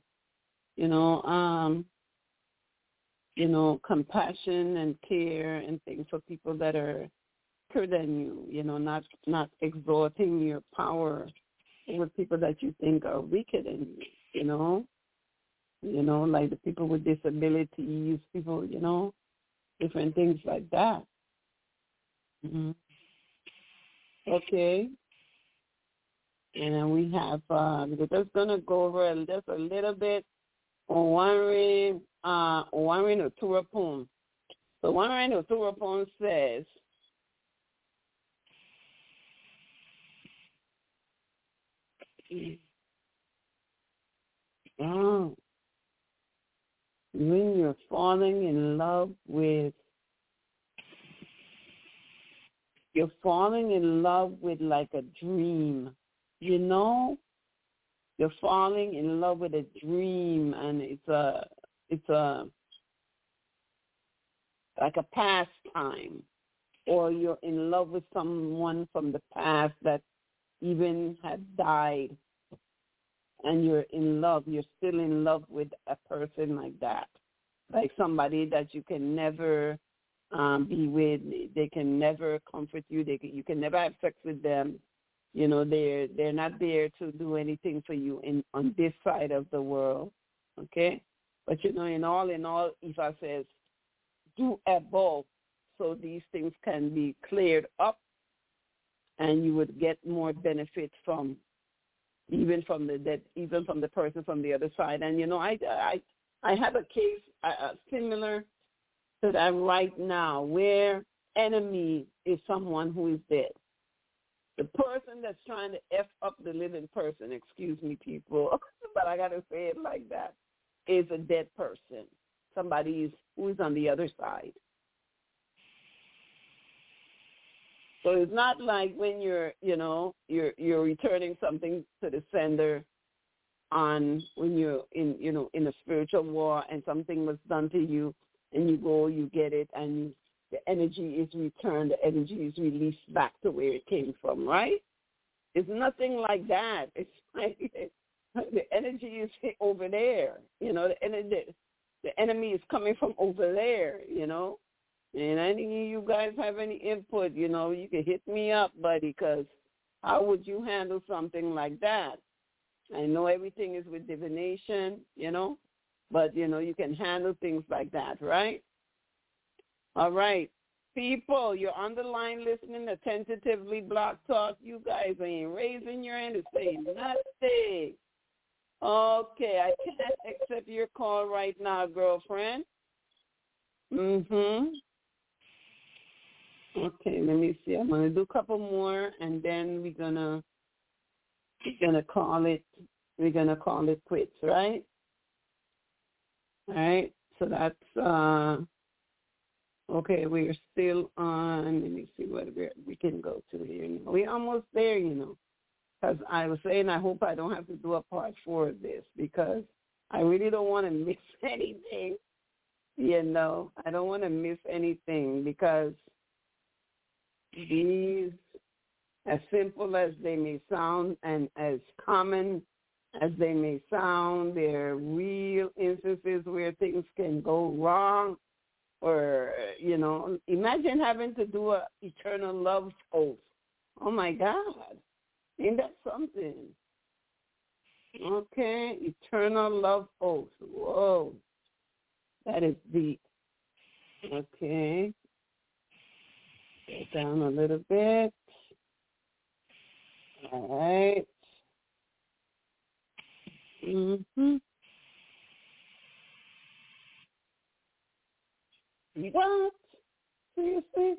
compassion and care and things for people that are weaker than you. Not exalting your power over people that you think are weaker than you. Like the people with disabilities, people, different things like that. Mm-hmm. Okay. And then we have, we're just going to go over just a little bit on Warren Oturapon. So Warren Oturapon says, when you're falling in love with like a dream, you're falling in love with a dream, and it's like a pastime, or you're in love with someone from the past that even had died, and you're still in love with a person like that, like somebody that you can never be with. They can never comfort you. You can never have sex with them. They're not there to do anything for you on this side of the world, okay? But in all, Ifa says, do above, so these things can be cleared up, and you would get more benefit from the person from the other side. And I have a case similar to that right now, where enemy is someone who is dead. The person that's trying to F up the living person, excuse me, people, but I got to say it like that, is a dead person. Somebody who is on the other side. So it's not like when you're returning something to the sender when you're in a spiritual war and something was done to you, and you go, you get it, and the energy is returned, the energy is released back to where it came from, right? It's nothing like that. It's like the energy is over there, the enemy is coming from over there, And any of you guys have any input, you can hit me up, buddy, because how would you handle something like that? I know everything is with divination, but, you can handle things like that, right? All right. People, you're on the line listening to Tentatively Block Talk. You guys ain't raising your hand and saying nothing. Okay, I can't accept your call right now, girlfriend. Okay, let me see. I'm gonna do a couple more, and then we're gonna call it. We're gonna call it quits, right? All right. So that's okay. We're still on. Let me see what we can go to here. We're almost there, Because I was saying, I hope I don't have to do a part 4 of this, because I really don't want to miss anything. I don't want to miss anything, because these, as simple as they may sound and as common as they may sound, they're real instances where things can go wrong. Or, imagine having to do an eternal love oath. Oh, my God. Ain't that something? Okay, eternal love oath. Whoa. That is deep. Okay. Go down a little bit. All right. What? Seriously?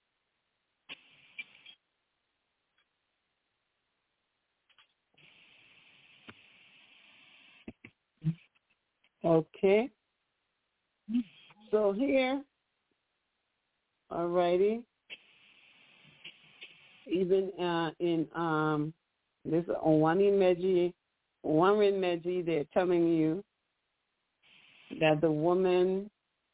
Okay. So here, alrighty. Even in this one imagery, they're telling you that the woman.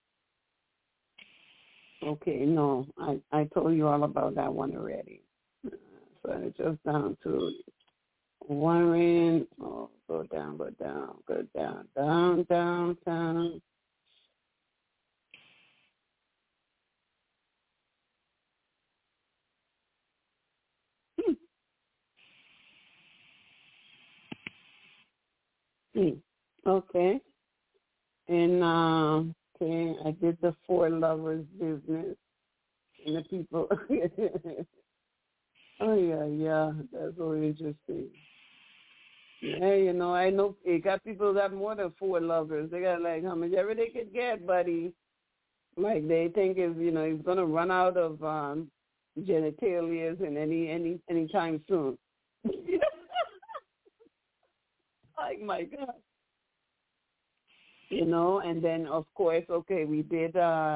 Okay, no, I told you all about that one already. So it's just down to Warren. Oh, go down, down. Okay. And okay, I did the four lovers business and the people. Oh yeah, that's so interesting. Yeah, I know it got people that more than four lovers. They got like how much ever they could get, buddy. Like they think is he's gonna run out of genitalias in any time soon. Like my God. And then of course, okay, we did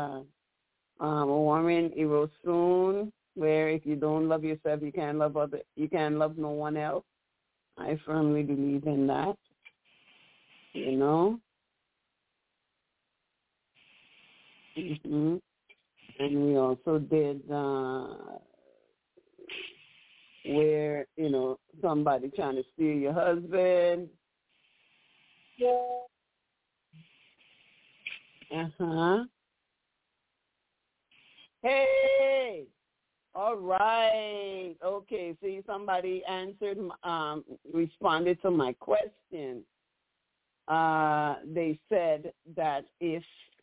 Warren Erosoon, where if you don't love yourself, you can't love no one else. I firmly believe in that. And we also did where somebody trying to steal your husband. Hey, all right, okay. See, somebody responded to my question. They said that if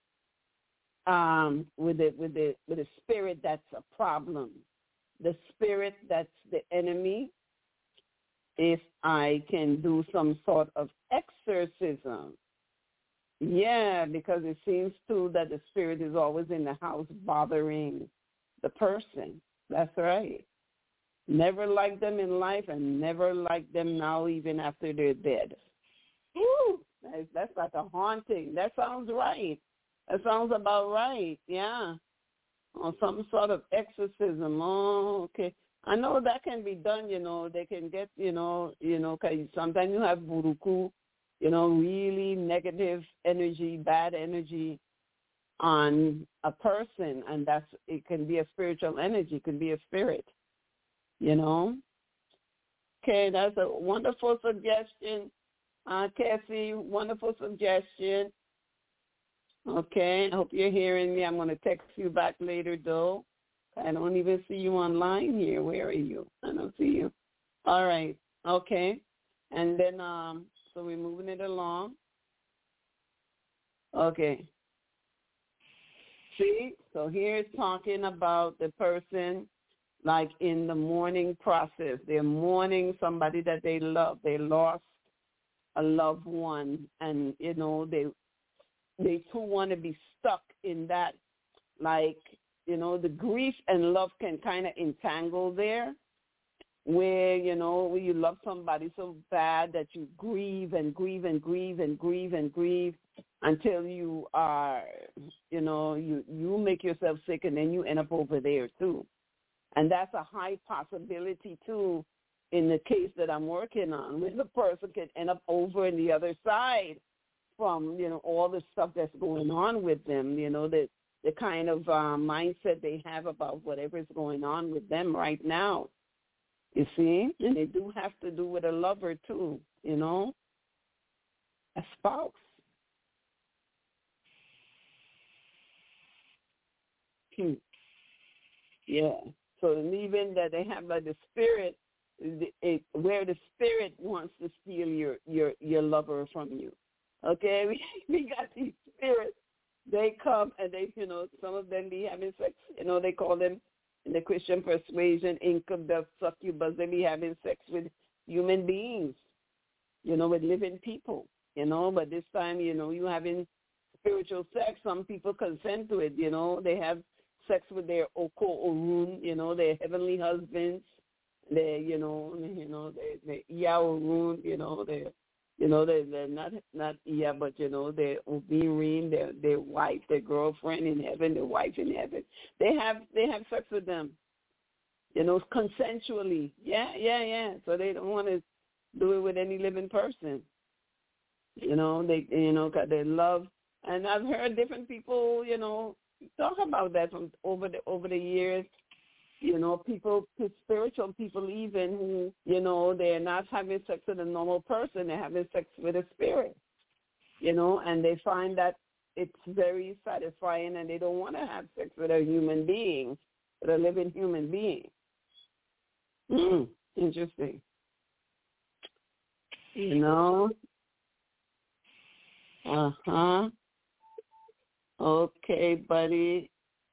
with the spirit that's a problem, the spirit that's the enemy, if I can do some sort of exorcism. Yeah, because it seems too that the spirit is always in the house bothering the person. That's right. Never liked them in life and never liked them now even after they're dead. Woo! That's like a haunting. That sounds right. That sounds about right. Yeah. Or some sort of exorcism. Oh, okay. I know that can be done, They can get, cause sometimes you have buruku, really negative energy, bad energy on a person, and it can be a spiritual energy, it can be a spirit, Okay, that's a wonderful suggestion, Cassie, wonderful suggestion. Okay, I hope you're hearing me. I'm going to text you back later, though. I don't even see you online here. Where are you? I don't see you. All right, okay. And then, so we're moving it along. Okay. See, so here it's talking about the person, like in the mourning process. They're mourning somebody that they love. They lost a loved one, and, they too want to be stuck in that, like, the grief and love can kind of entangle there, where, where you love somebody so bad that you grieve and grieve and grieve and grieve and grieve until you are, you make yourself sick, and then you end up over there too. And that's a high possibility too in the case that I'm working on, where the person can end up over in the other side from, all the stuff that's going on with them, the kind of mindset they have about whatever is going on with them right now. You see? And they do have to do with a lover too, a spouse. Yeah. So even that they have like the spirit, where the spirit wants to steal your lover from you. Okay, we got these spirits. They come and they, some of them be having sex. They call them in the Christian persuasion incubus, succubus. They be having sex with human beings, with living people. But this time, you having spiritual sex. Some people consent to it, you know. They have sex with their Oko Orun, you know, their heavenly husbands. They, they Iya Orun, they're not Iya, but they're Obirin, their wife, their girlfriend in heaven, their wife in heaven. They have sex with them, consensually. Yeah. So they don't want to do it with any living person. Cause they love, and I've heard different people, talk about that from over the years. People, spiritual people even who, they're not having sex with a normal person, they're having sex with a spirit, and they find that it's very satisfying, and they don't want to have sex with a human being, with a living human being. Interesting. Okay, buddy.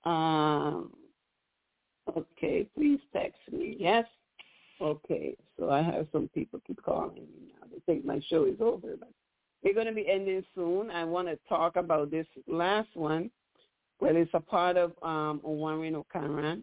Okay, please text me. Yes? Okay, so I have some people keep calling me now. They think my show is over, but we're going to be ending soon. I want to talk about this last one. Well, it's a part of Owanrin O'Karan.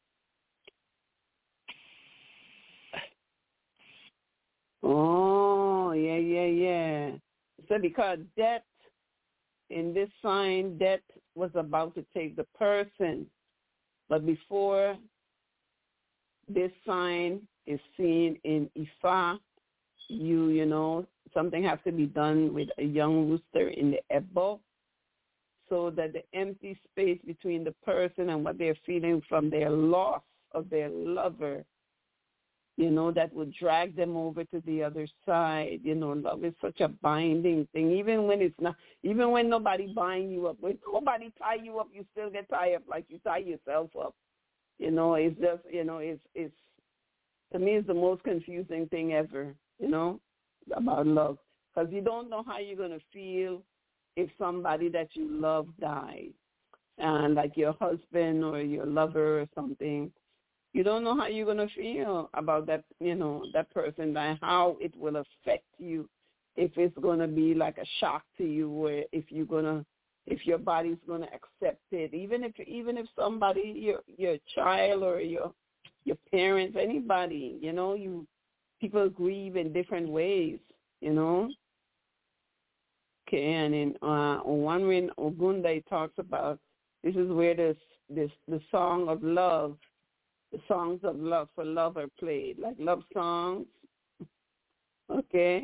Oh, yeah. So because death, in this sign, death was about to take the person. But before this sign is seen in Ifa, something has to be done with a young rooster in the Ebo, so that the empty space between the person and what they're feeling from their loss of their lover, that would drag them over to the other side. Love is such a binding thing. Even when nobody bind you up, when nobody tie you up, you still get tied up like you tie yourself up. It's just, it's to me, it's the most confusing thing ever, about love. Because you don't know how you're going to feel if somebody that you love died, and like your husband or your lover or something. You don't know how you're going to feel about that, that person, and how it will affect you, if it's going to be like a shock to you, or if your body's going to accept it. Even if somebody, your child or your parents, anybody, people grieve in different ways, Okay, and in Owanrin Ogunda talks about, this is where the song of love, the songs of love for love are played, like love songs. Okay.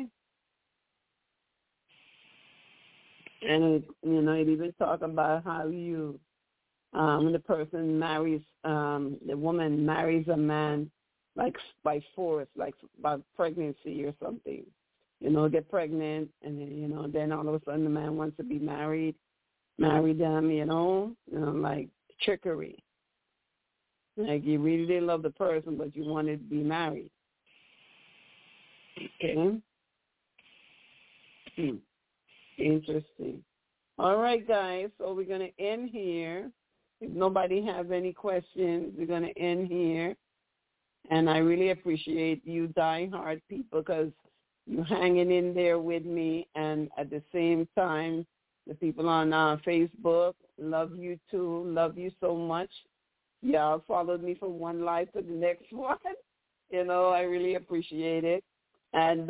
And, it even talk about how you, when the person marries, the woman marries a man, like by force, like by pregnancy or something. Get pregnant, and then, then all of a sudden the man wants to be marry them, like trickery. Like you really didn't love the person, but you wanted to be married. Okay. Interesting. All right, guys. So we're going to end here. If nobody has any questions, we're going to end here. And I really appreciate you diehard people, because you're hanging in there with me. And at the same time, the people on Facebook, love you too. Love you so much. Y'all followed me from one life to the next one. I really appreciate it. And,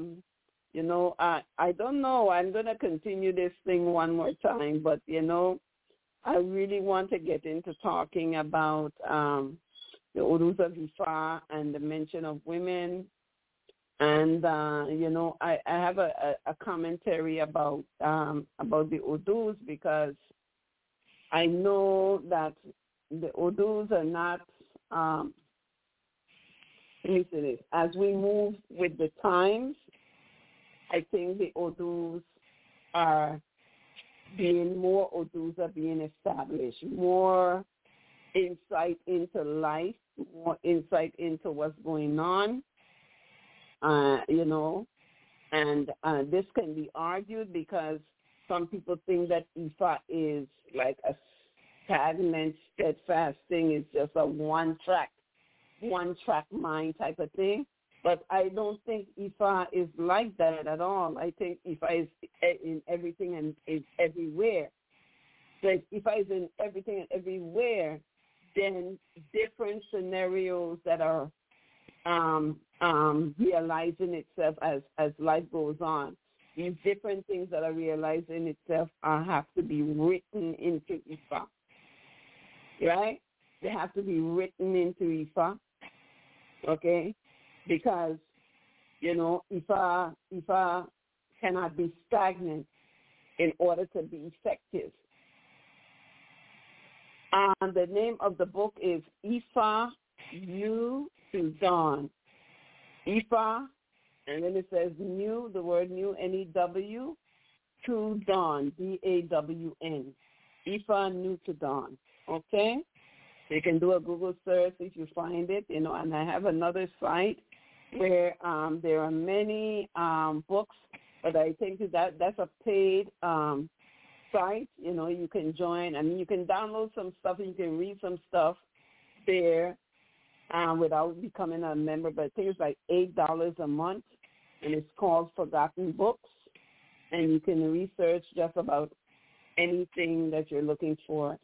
I don't know. I'm going to continue this thing one more time. But, I really want to get into talking about the Odus of Ifa and the mention of women. And, I have a commentary about the Odus, because I know that the Odus are not, let me say this, as we move with the times, I think the Odus are being established, more insight into life, more insight into what's going on, and this can be argued, because some people think that Ifa is like a stagnant, steadfast thing, is just a one track mind type of thing. But I don't think Ifa is like that at all. I think Ifa is in everything and is everywhere. So if Ifa is in everything and everywhere, then different scenarios that are realizing itself as life goes on. These different things that are realizing itself have to be written into Ifa, right? They have to be written into Ifa, okay? Because, Ifa cannot be stagnant in order to be effective. The name of the book is Ifa New to Dawn. Ifa, and then it says new, the word new, N-E-W, to Dawn, D-A-W-N. Ifa New to Dawn, okay? So you can do a Google search if you find it, and I have another site where there are many books, but I think that's a paid site. You can join. I mean, you can download some stuff and you can read some stuff there without becoming a member, but I think it's like $8 a month, and it's called Forgotten Books, and you can research just about anything that you're looking for.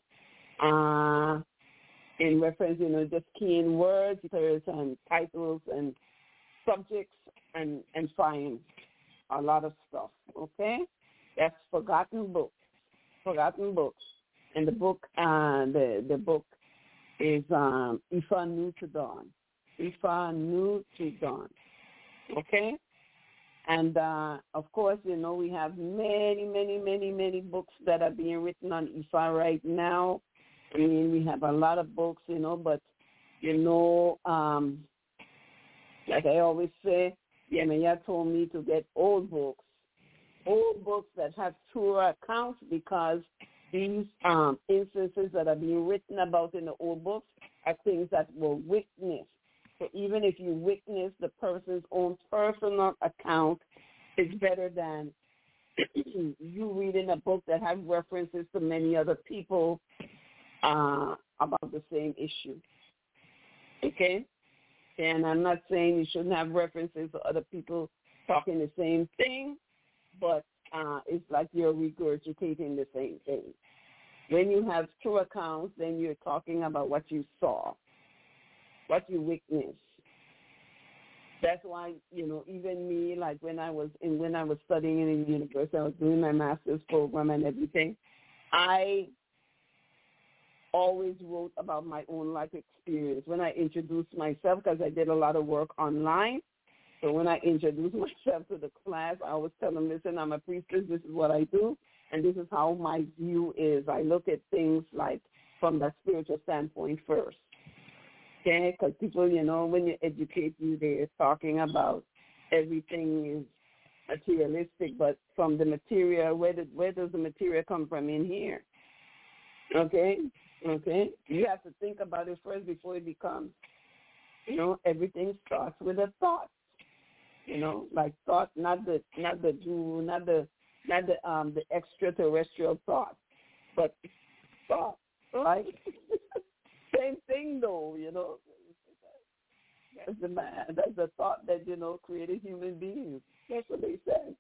In reference, just key in words, and titles and subjects and find a lot of stuff, okay? That's Forgotten Books. And the book the book is Ifa New to Dawn. Ifa New to Dawn, okay? And, of course, we have many, many, many, many books that are being written on Ifa right now. I mean, we have a lot of books, but, like I always say, Yemaya told me to get old books that have truer accounts, because these instances that are being written about in the old books are things that were witnessed. So even if you witness the person's own personal account, it's better than you reading a book that has references to many other people about the same issue. Okay? And I'm not saying you shouldn't have references to other people talking the same thing, but it's like you're regurgitating the same thing. When you have true accounts, then you're talking about what you saw, what you witnessed. That's why, even me, like when I was studying in the university, I was doing my master's program and everything, I always wrote about my own life experience. When I introduced myself, because I did a lot of work online, so when I introduced myself to the class, I always tell them, listen, I'm a priestess, this is what I do, and this is how my view is. I look at things like from the spiritual standpoint first. Okay, because people, when you educate you, they're talking about everything is materialistic, but from the material, where does the material come from in here? Okay, you have to think about it first before it becomes. Everything starts with a thought. Like thought, not the extraterrestrial thought, but thought, right? Same thing, though, That's the thought that, created human beings. That's what they said.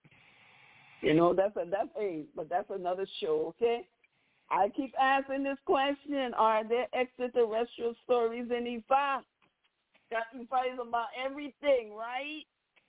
But that's another show, okay? I keep asking this question, are there extraterrestrial stories in Ifa? That Ifa is about everything, right?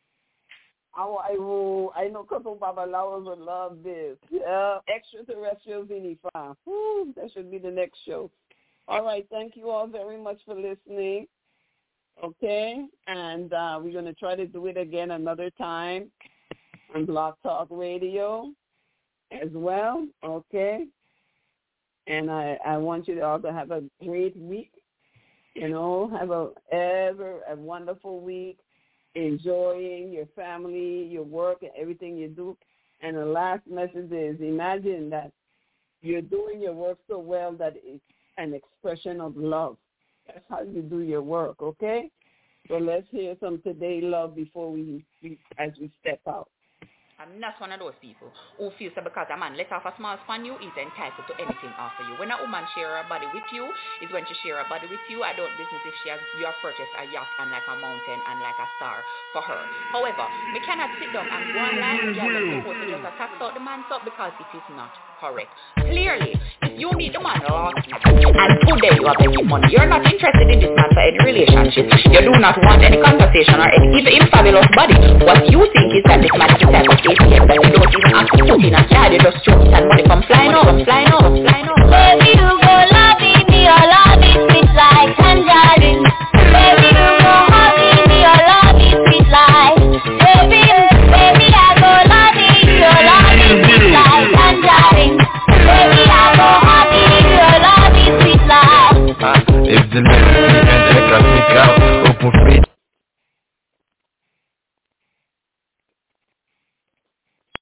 I know couple Babalawas would love this. Yeah, extraterrestrials in Ifa. Whew, that should be the next show. All right, thank you all very much for listening. Okay, and we're going to try to do it again another time on Blog Talk Radio as well, okay? And I want you all to have a great week, have a wonderful week, enjoying your family, your work, and everything you do. And the last message is, imagine that you're doing your work so well that it's an expression of love. That's how you do your work, okay? So let's hear some Today Love before we step out. I'm not one of those people who feels that because a man let off a small span you, he's entitled to anything after you. When a woman share her body with you, is when she share her body with you. I don't business if you have purchased a yacht and like a mountain and like a star for her. However, we cannot sit down and go online and supposed to just attack out the man's up because it is not correct. Clearly, if you meet the man last night and today you are making money, you're not interested in this man for any relationship. You do not want any conversation or any even fabulous body. What you think is that this man is the type of ATM that you don't even have to put in a card, you just throw it and money come flying out. Baby, you go love me, your love is sweet like tangerine. Baby, you go hug me, your love is sweet like. Baby, I go love me, your love is sweet like tangerine. Baby, I go hug me, your love is sweet like. If the lady and check us me out, open free